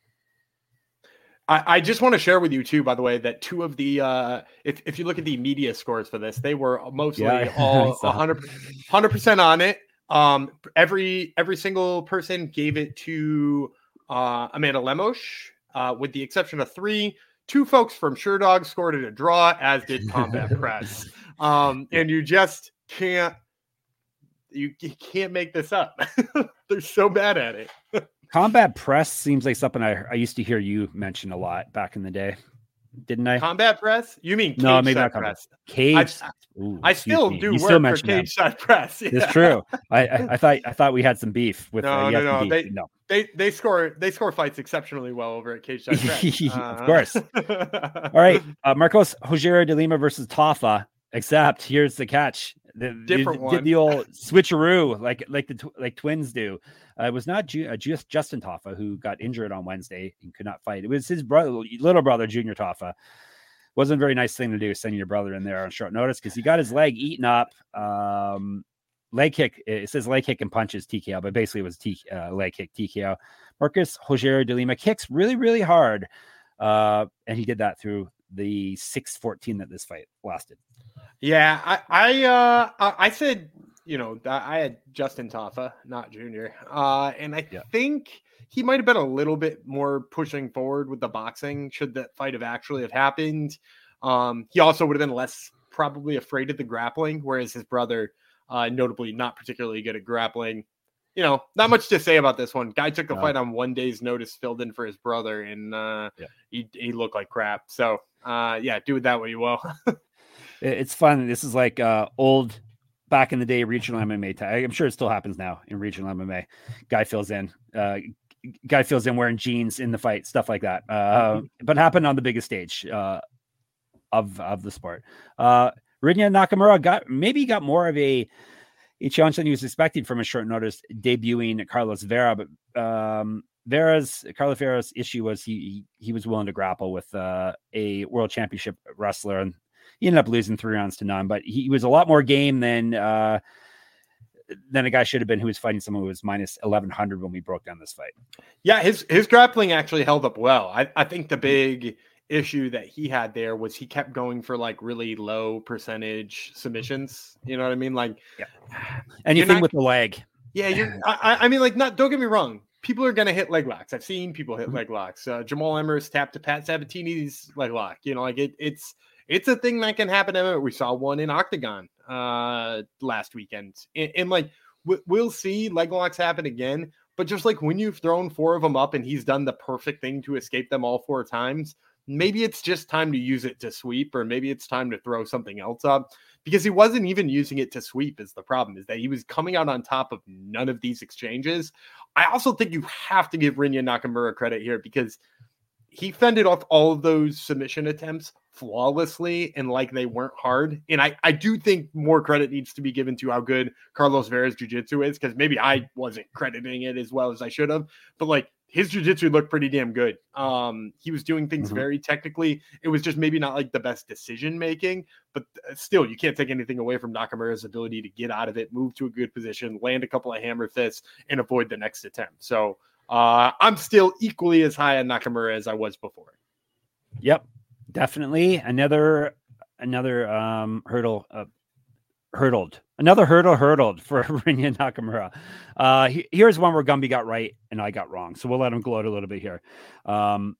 I, I just want to share with you too, by the way, that two of the, uh, if, if you look at the media scores for this, they were mostly yeah, all one hundred percent on it. Um, every, every single person gave it to uh, Amanda Lemos, uh, with the exception of three. Two folks from Sure Dog scored it a draw, as did Combat Press. Um, and you just can't, you, you can't make this up. They're so bad at it. Combat Press seems like something I, I used to hear you mention a lot back in the day, didn't I? Combat Press? You mean Cage no? Maybe not Press? Cage. I, Ooh, I still me. do you work still for Cage Side Press. Yeah. It's true. I, I, I thought I thought we had some beef with. No, uh, no, no. Beef. They, no. They they score they score fights exceptionally well over at Cage Side Press. of uh, course. All right, uh, Marcos Rogério de Lima versus Tafa. Except here's the catch: the, different did, one. Did the old switcheroo like like the tw- like twins do. Uh, it was not Ju- uh, just Justin Tafa who got injured on Wednesday and could not fight. It was his brother, little brother, Junior Tafa. Wasn't a very nice thing to do, sending your brother in there on short notice because he got his leg eaten up. Um, leg kick. It says leg kick and punches T K O, but basically it was T, uh, leg kick T K O. Marcos Rogério de Lima kicks really, really hard, uh, and he did that through the six fourteen that this fight lasted. Yeah, I I uh, I said. You know, I had Justin Tafa, not Junior. Uh, and I yeah. think he might have been a little bit more pushing forward with the boxing should that fight have actually have happened. Um, he also would have been less probably afraid of the grappling, whereas his brother, uh, notably not particularly good at grappling. You know, not much to say about this one. Guy took the no. fight on one day's notice, filled in for his brother, and uh, yeah. he, he looked like crap. So, uh, yeah, do it that way you will. It's fun. This is like uh, old... back in the day, regional M M A. I'm sure it still happens now in regional M M A. Guy fills in, uh, guy fills in wearing jeans in the fight, stuff like that. Uh, but happened on the biggest stage uh, of of the sport. Uh, Rinya Nakamura got maybe got more of a a challenge than he was expecting from a short notice debuting Carlos Vera. But um, Vera's Carlos Vera's issue was he he, he was willing to grapple with uh, a world championship wrestler, and he ended up losing three rounds to none, but he was a lot more game than uh, than a guy should have been who was fighting someone who was minus eleven hundred when we broke down this fight. Yeah, his his grappling actually held up well. I, I think the big issue that he had there was he kept going for like really low percentage submissions. You know what I mean? Like yeah. anything not, with the leg. Yeah, you're. I, I mean, like, not. Don't get me wrong. People are gonna hit leg locks. I've seen people hit mm-hmm. leg locks. Uh, Jamal Emmers tapped to Pat Sabatini's leg lock. You know, like it, it's it's a thing that can happen. We saw one in Octagon uh, last weekend, and, and like we, we'll see leg locks happen again. But just like when you've thrown four of them up and he's done the perfect thing to escape them all four times, maybe it's just time to use it to sweep, or maybe it's time to throw something else up, because he wasn't even using it to sweep is the problem, is that he was coming out on top of none of ththese exchanges. I also think you have to give Rinya Nakamura credit here, because he fended off all of those submission attempts flawlessly and like they weren't hard. And I, I do think more credit needs to be given to how good Carlos Vera's jiu-jitsu is, because maybe I wasn't crediting it as well as I should have, but like his jiu-jitsu looked pretty damn good. Um, he was doing things mm-hmm. very technically. It was just maybe not like the best decision making, but still, you can't take anything away from Nakamura's ability to get out of it, move to a good position, land a couple of hammer fists, and avoid the next attempt. So uh, I'm still equally as high on Nakamura as I was before. Yep, definitely another another um, hurdle. Uh, hurdled another hurdle hurdled for Rinya Nakamura. Uh, he, here's one where Gumby got right and I got wrong, so we'll let him gloat a little bit here. Um,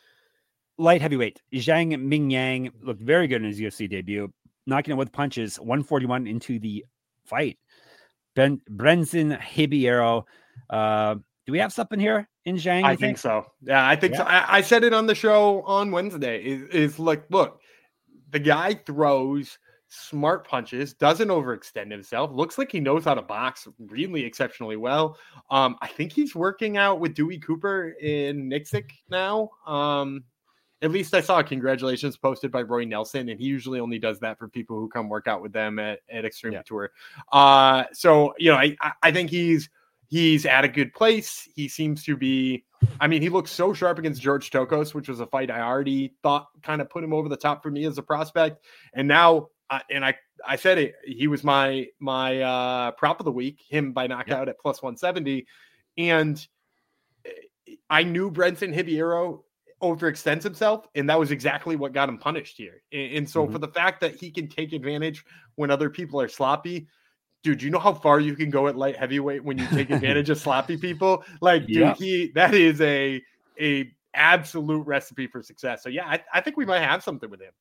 light heavyweight Zhang Mingyang looked very good in his U F C debut, knocking it with punches. one forty-one into the fight. Ben Brenson Hibiero. Uh, do we have something here in Zhang? I think? think so. Yeah, I think yeah. so. I, I said it on the show on Wednesday. Is is like, look, the guy throws smart punches, doesn't overextend himself, looks like he knows how to box really exceptionally well. Um, I think he's working out with Dewey Cooper in Nixik now. Um, at least I saw a congratulations posted by Roy Nelson, and he usually only does that for people who come work out with them at, at Extreme yeah. Tour. Uh, so, you know, I, I think he's he's at a good place. He seems to be, I mean, he looks so sharp against George Tokos, which was a fight I already thought kind of put him over the top for me as a prospect. And now, Uh, and I, I said it, he was my, my uh, prop of the week, him by knockout yeah. at plus one seventy. And I knew Brenson Hibiero overextends himself, and that was exactly what got him punished here. And, and so mm-hmm. for the fact that he can take advantage when other people are sloppy, dude, you know how far you can go at light heavyweight when you take advantage of sloppy people? Like, dude, yeah. he, that is a, a absolute recipe for success. So yeah, I, I think we might have something with him.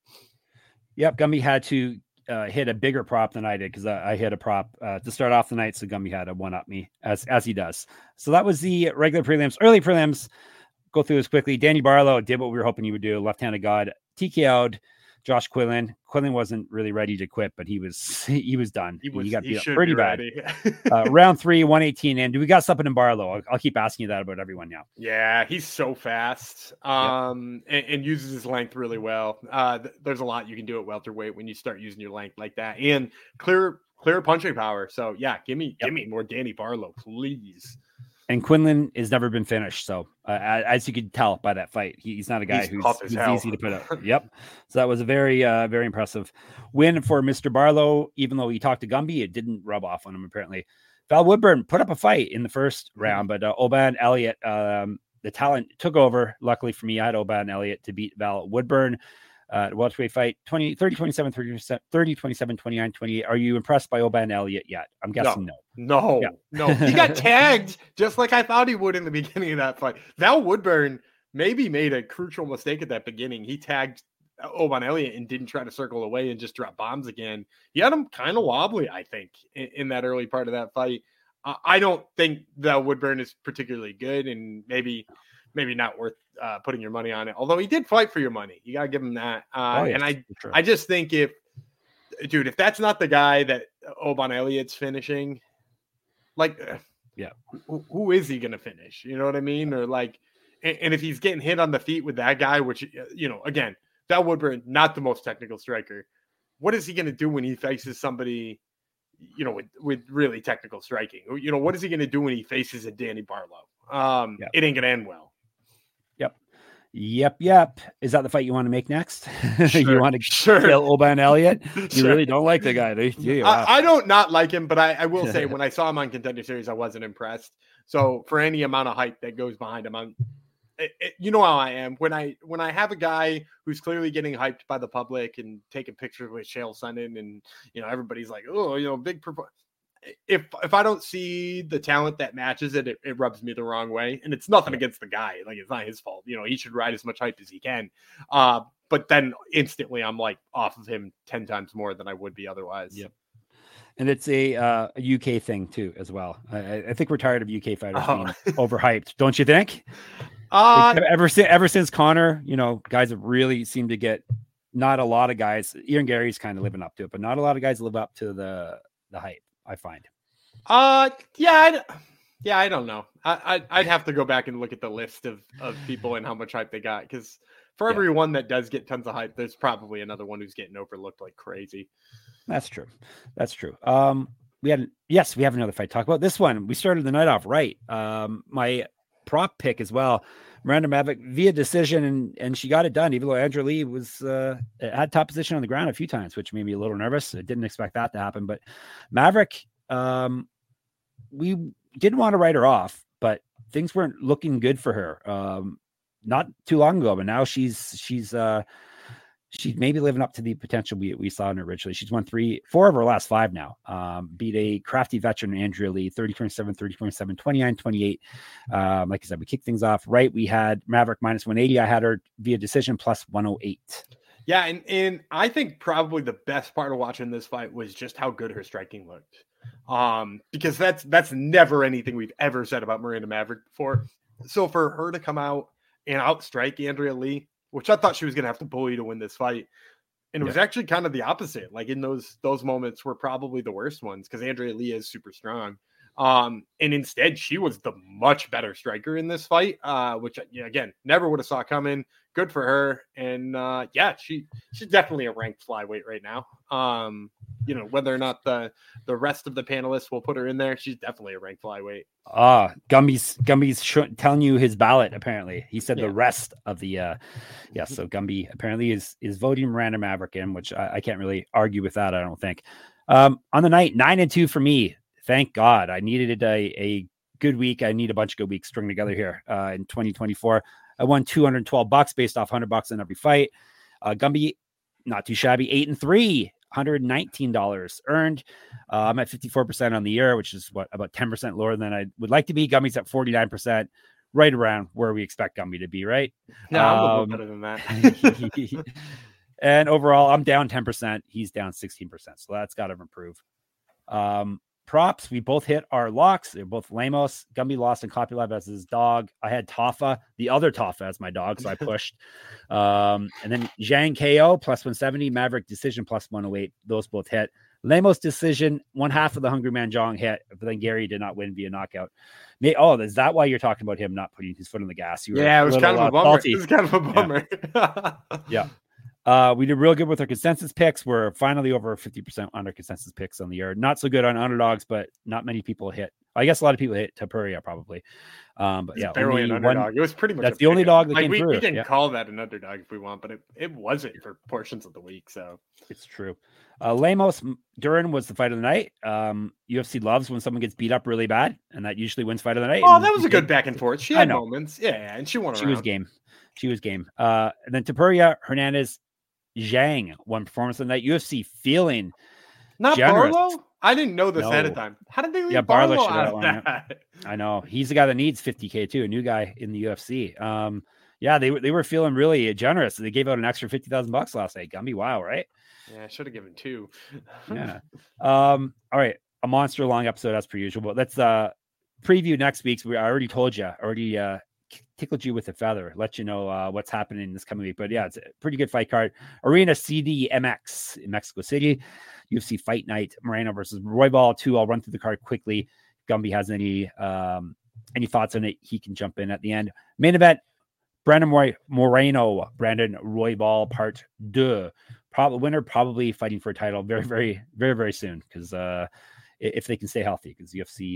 Yep, Gumby had to uh, hit a bigger prop than I did, because I, I hit a prop uh, to start off the night, so Gumby had to one-up me, as as he does. So that was the regular prelims. Early prelims, go through this quickly. Danny Barlow did what we were hoping he would do, left-handed god, T K O'd Josh Quillen. Quillen wasn't really ready to quit, but he was he was done. He, was, he got beat he up pretty bad. uh, round three, one eighteen. And do we got something in Barlow? I'll, I'll keep asking you that about everyone now. Yeah, he's so fast um, yep. and, and uses his length really well. Uh, th- there's a lot you can do at welterweight when you start using your length like that, and clear clear punching power. So yeah, give me yep. give me more Danny Barlow, please. And Quinlan has never been finished. So uh, as you could tell by that fight, he, he's not a guy he's who's, who's easy to put up. Yep. So that was a very, uh, very impressive win for Mister Barlow. Even though he talked to Gumby, it didn't rub off on him, apparently. Val Woodburn put up a fight in the first round, but uh, Oban Elliott, um, the talent, took over. Luckily for me, I had Oban Elliott to beat Val Woodburn. Uh, welterweight fight, twenty, thirty, twenty-seven, thirty, twenty-seven, twenty-nine, twenty-eight. Are you impressed by Oban Elliott yet? I'm guessing no. No, no. Yeah. no. He got tagged just like I thought he would in the beginning of that fight. Val Woodburn maybe made a crucial mistake at that beginning. He tagged Oban Elliott and didn't try to circle away and just drop bombs again. He had him kind of wobbly, I think, in, in that early part of that fight. Uh, I don't think Val Woodburn is particularly good, and maybe maybe not worth uh, putting your money on it. Although he did fight for your money. You got to give him that. Uh, oh, yes, and I, sure. I just think if, dude, if that's not the guy that Oban Elliott's finishing, like, yeah, who, who is he going to finish? You know what I mean? Or like, and, and if he's getting hit on the feet with that guy, which, you know, again, Val Woodburn, not the most technical striker. What is he going to do when he faces somebody, you know, with, with really technical striking? You know, what is he going to do when he faces a Danny Barlow? Um, yeah. It ain't going to end well. Yep. Yep, yep. Is that the fight you want to make next? Sure, you want to sure. kill Oban Elliott? You Sure. really don't like the guy, do you? Wow. I, I don't not like him, but I, I will say when I saw him on Contender Series, I wasn't impressed. So for any amount of hype that goes behind him, I'm, it, it, you know how I am. When I when I have a guy who's clearly getting hyped by the public and taking pictures with Chael Sonnen, and you know everybody's like, oh, you know, big. Pro- if if I don't see the talent that matches it, it, it rubs me the wrong way. And it's nothing against the guy. Like, it's not his fault. You know, he should ride as much hype as he can. Uh, but then instantly I'm like off of him ten times more than I would be otherwise. Yep. And it's a, uh, a U K thing too, as well. I, I think we're tired of U K fighters Oh. being overhyped. Don't you think? Uh, Like, ever since, ever since Connor, you know, guys have really seemed to get, not a lot of guys, Ian Gary's kind of living up to it, but not a lot of guys live up to the, the hype, I find. Uh, yeah, I'd, yeah, I don't know. I, I'd, I'd have to go back and look at the list of, of people and how much hype they got. Because for Yeah. every one that does get tons of hype, there's probably another one who's getting overlooked like crazy. That's true. That's true. Um, we had, yes, we have another fight to talk about. This one, we started the night off right. Um, my prop pick as well, Miranda Maverick via decision, and and she got it done, even though Andrea Lee was uh, had top position on the ground a few times, which made me a little nervous. I didn't expect that to happen, but Maverick, um, we didn't want to write her off, but things weren't looking good for her. Um, not too long ago, but now she's she's uh, she's maybe living up to the potential we, we saw in her originally. She's won three, four of her last five now. Um, beat a crafty veteran, Andrea Lee, thirty point seven, thirty point seven, twenty-nine twenty-eight. Um, like I said, we kicked things off right. We had Maverick minus one eighty. I had her via decision plus one oh eight. Yeah, and, and I think probably the best part of watching this fight was just how good her striking looked. Um, because that's that's never anything we've ever said about Miranda Maverick before. So for her to come out and outstrike Andrea Lee, which I thought she was going to have to bully to win this fight, and it was Yeah. actually kind of the opposite. Like, in those those moments were probably the worst ones because Andrea Lee is super strong. Um, and instead, she was the much better striker in this fight, uh, which, you know, again, never would have saw coming. Good for her. And uh, yeah, she she's definitely a ranked flyweight right now. Um, you know, whether or not the the rest of the panelists will put her in there, she's definitely a ranked flyweight. Ah, Gumby's Gumby's sh- telling you his ballot. Apparently, he said Yeah. the rest of the. Uh, yeah, so Gumby apparently is is voting Miranda Maverick in, which I, I can't really argue with that. I don't think. Um, on the night, nine and two for me. Thank God. I needed a a good week. I need a bunch of good weeks string together here uh, in twenty twenty-four. I won two hundred twelve bucks based off one hundred bucks in every fight. Uh, Gumby, not too shabby, eight and three, one hundred nineteen dollars earned. Uh, I'm at fifty-four percent on the year, which is what about ten percent lower than I would like to be. Gumby's at forty-nine percent, right around where we expect Gumby to be, right? No, I'm a little Um, better than that. And overall, I'm down ten percent. He's down sixteen percent. So that's got to improve. Um, props, we both hit our locks. They're both Lemos. Gumby lost and Copylab as his dog. I had Tafa, the other Tafa as my dog, so I pushed. um, and then Zhang K O plus one seventy, Maverick decision plus one oh eight. Those both hit. Lemos decision, one half of the Hungry Man Jong hit, but then Gary did not win via knockout. May, oh, is that why you're talking about him not putting his foot on the gas? You were Yeah, it was little, kind of a uh, bummer. salty. It was kind of a bummer. Yeah. Uh, we did real good with our consensus picks. We're finally over fifty percent on our consensus picks on the year. Not so good on underdogs, but not many people hit. I guess a lot of people hit Tapuria probably. Um, but It's yeah, barely an only underdog. one- It was pretty much that's a the only pick 'em. dog that like, came we, through, We can yeah. call that an underdog if we want, but it, it wasn't for portions of the week. So It's true. Uh, Lemos Duran was the fight of the night. Um, U F C loves when someone gets beat up really bad, and that usually wins fight of the night. oh, And that was a she good did- back and forth. She I had know. moments. Yeah, and she won She around. was game. She was game. Uh, and then Tapuria, Hernandez, Zhang won performance of the night. U F C feeling Not generous. Barlow? I didn't know this ahead of No. time. How did they leave Yeah, Barlow Barlow should out have of that one, that? I know he's the guy that needs fifty K too, a new guy in the U F C. Um, yeah, they were they were feeling really generous. They gave out an extra fifty thousand bucks last night. Gumby, wow, right? Yeah, I should have given two. Yeah. Um, all right, a monster long episode as per usual. But let's uh preview next week's. We I already told you, already uh tickled you with a feather, let you know uh what's happening this coming week. But yeah, it's a pretty good fight card. Arena C D M X in Mexico City, U F C Fight Night, Moreno versus Roybal two. I'll run through the card quickly. Gumby has any um any thoughts on it, he can jump in at the end. Main event, Brandon Roy- Moreno, Brandon Roybal part two. Probably winner, probably fighting for a title very, very, very, very soon. Because uh, if they can stay healthy, because U F C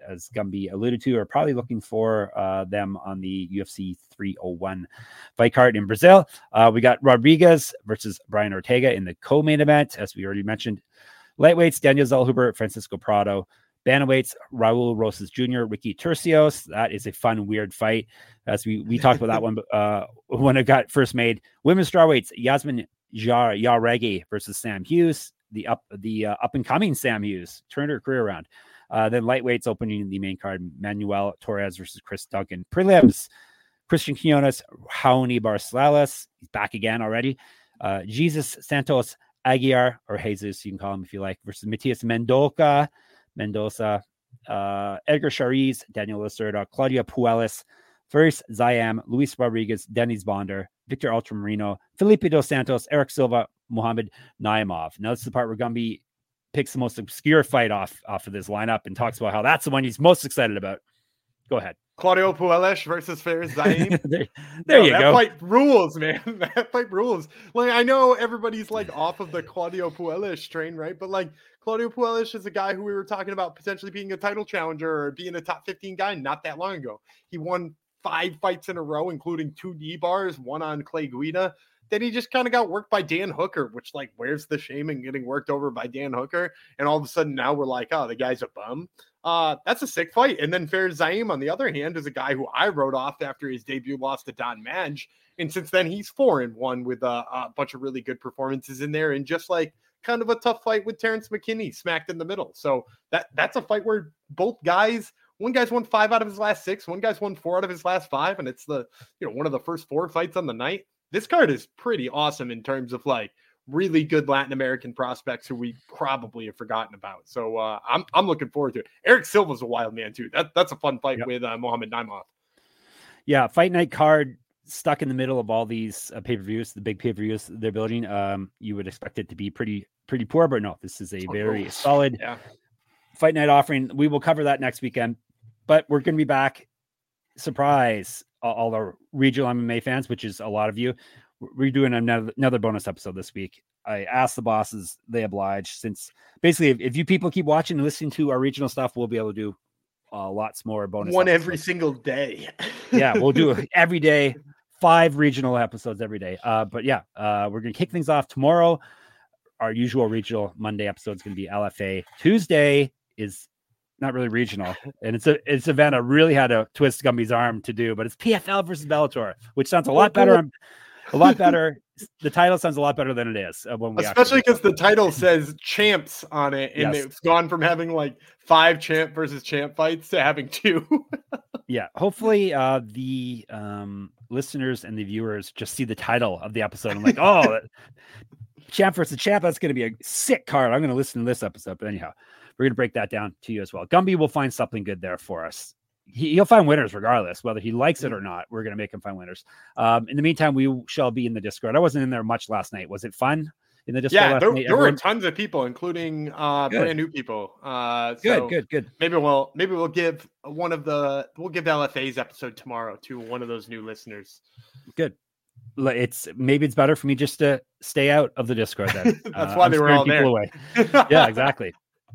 as Gumby alluded to, are probably looking for uh, them on the U F C three oh one fight card in Brazil. Uh, we got Rodriguez versus Brian Ortega in the co-main event, as we already mentioned. Lightweights, Daniel Zellhuber, Francisco Prado. Bantamweights, Raul Rosas Junior, Ricky Turcios. That is a fun, weird fight. As we, we talked about that one uh, when it got first made. Women's strawweights, Yasmin Jauregui versus Sam Hughes. The up the uh, up and coming Sam Hughes turned her career around. Uh, then lightweights opening the main card, Manuel Torres versus Chris Duncan. Prelims, Christian Quinones, Raoni Barcelos. He's back again already. Uh, Jesus Santos Aguiar, or Jesus, you can call him if you like, versus Matias Mendoza. Mendoza, uh, Edgar Chariz, Daniel Lacerda, Claudia Puelles, Faris Zayam, Luis Rodriguez, Denis Bonder, Victor Ultramarino, Felipe Dos Santos, Eric Silva, Mohamed Naimov. Now, this is the part where Gumby picks the most obscure fight off, off of this lineup and talks about how that's the one he's most excited about. Go ahead. Claudio Puelles versus Faris Zayam. there there no, you that go. That fight rules, man. That fight rules. Like, I know everybody's like off of the Claudio Puelles train, right? But like, Claudio Puelles is a guy who we were talking about potentially being a title challenger or being a top fifteen guy not that long ago. He won five fights in a row, including two D bars, one on Clay Guida. Then he just kind of got worked by Dan Hooker, which, like, where's the shame in getting worked over by Dan Hooker? And all of a sudden now we're like, oh, the guy's a bum. Uh, that's a sick fight. And then Faris Zayam, on the other hand, is a guy who I wrote off after his debut loss to Don Madge. And since then, he's four and one with a, a bunch of really good performances in there. And just like kind of a tough fight with Terrence McKinney smacked in the middle. So that that's a fight where both guys, one guy's won five out of his last six, one guy's won four out of his last five. And it's the, you know, one of the first four fights on the night. This card is pretty awesome in terms of like really good Latin American prospects who we probably have forgotten about. So uh, I'm I'm looking forward to it. Eric Silva's a wild man too. That that's a fun fight yep. with uh, Mohamed Naimov. Yeah, fight night card stuck in the middle of all these uh, pay-per-views, the big pay-per-views they're building. Um, you would expect it to be pretty pretty poor, but no, this is a very oh, solid yeah. fight night offering. We will cover that next weekend, but we're going to be back. Surprise. All our regional M M A fans, which is a lot of you. We're doing another, another bonus episode this week. I asked the bosses, they oblige, since basically if, if you people keep watching and listening to our regional stuff, we'll be able to do uh, lots more bonus one episodes. Every single day. Yeah, we'll do it every day, five regional episodes every day. Uh, but yeah, uh, we're going to kick things off tomorrow. Our usual regional Monday episode is going to be L F A. Tuesday is not really regional, and it's a it's an event I really had to twist Gumby's arm to do, but it's P F L versus Bellator, which sounds a lot better. A lot better. The title sounds a lot better than it is. Uh, when we Especially because the title says champs on it, and yes. It's gone from having like five champ versus champ fights to having two. Yeah, hopefully uh, the um, listeners and the viewers just see the title of the episode. I'm like, oh, champ versus champ. That's going to be a sick card. I'm going to listen to this episode. But anyhow, we're going to break that down to you as well. Gumby will find something good there for us. He, he'll find winners regardless, whether he likes it or not. We're going to make him find winners. Um, in the meantime, we shall be in the Discord. I wasn't in there much last night. Was it fun in the Discord? Yeah, last there, night? there were tons of people, including uh, brand new people. Uh, good, so good, good. Maybe we'll maybe we'll give one of the we'll give L F A's episode tomorrow to one of those new listeners. Good. It's maybe it's better for me just to stay out of the Discord then. That's uh, why I'm they were all there. Away. Yeah, exactly.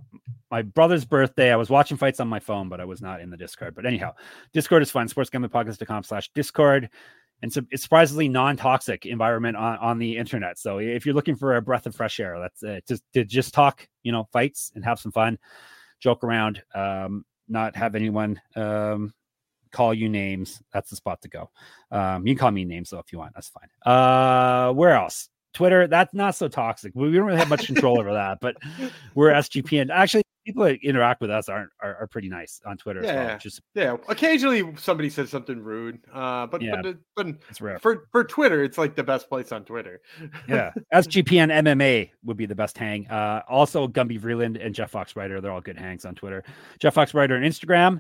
My brother's birthday. I was watching fights on my phone, but I was not in the Discord. But anyhow, Discord is fun. sportsgamblingpodcast.com slash Discord. And so it's surprisingly non-toxic environment on, on the internet. So if you're looking for a breath of fresh air, that's uh, just to just talk, you know, fights and have some fun, joke around, um, not have anyone um, call you names. That's the spot to go. Um, you can call me names though if you want. That's fine. Uh, where else? Twitter, that's not so toxic. We don't really have much control over that, but we're S G P N. Actually, people that interact with us aren't are, are pretty nice on Twitter. Yeah, as well. Just yeah. Occasionally, somebody says something rude, uh, but yeah, but, but it's rare. for for Twitter, it's like the best place on Twitter. Yeah, S G P N M M A would be the best hang. Uh, also, Gumby Vreeland and Jeff Foxwriter, they're all good hangs on Twitter. Jeff Foxwriter on Instagram.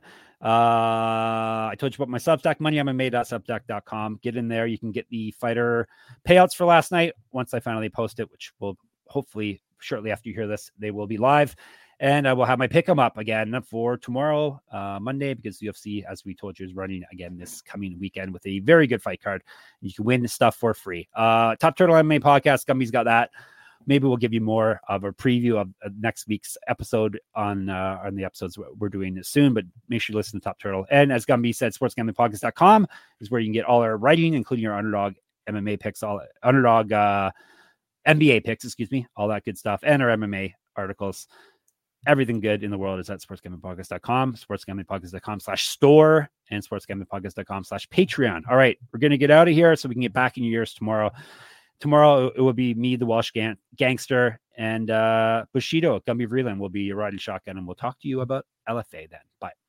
Uh, I told you about my Substack, money m m a dot substack dot com. Get in there. You can get the fighter payouts for last night. Once I finally post it, which will hopefully shortly after you hear this, they will be live. And I will have my pick 'em up again for tomorrow, uh, Monday, because U F C, as we told you, is running again this coming weekend with a very good fight card. You can win stuff for free. Uh, Top Turtle M M A podcast. Gumby's got that maybe we'll give you more of a preview of uh, next week's episode on uh, on the episodes we're doing soon. But make sure you listen to Top Turtle. And as Gumby said, sports gambling podcast dot com is where you can get all our writing, including our underdog M M A picks, all underdog uh, N B A picks, excuse me, all that good stuff, and our M M A articles. Everything good in the world is at sports gambling podcast dot com, sports gambling podcast dot com slash store, and sports gambling podcast dot com slash Patreon. All right, we're going to get out of here so we can get back in your ears tomorrow. Tomorrow, it will be me, the Walsh gang- gangster, and uh, Bushido, Gumby Vreeland will be your riding shotgun, and we'll talk to you about L F A then. Bye.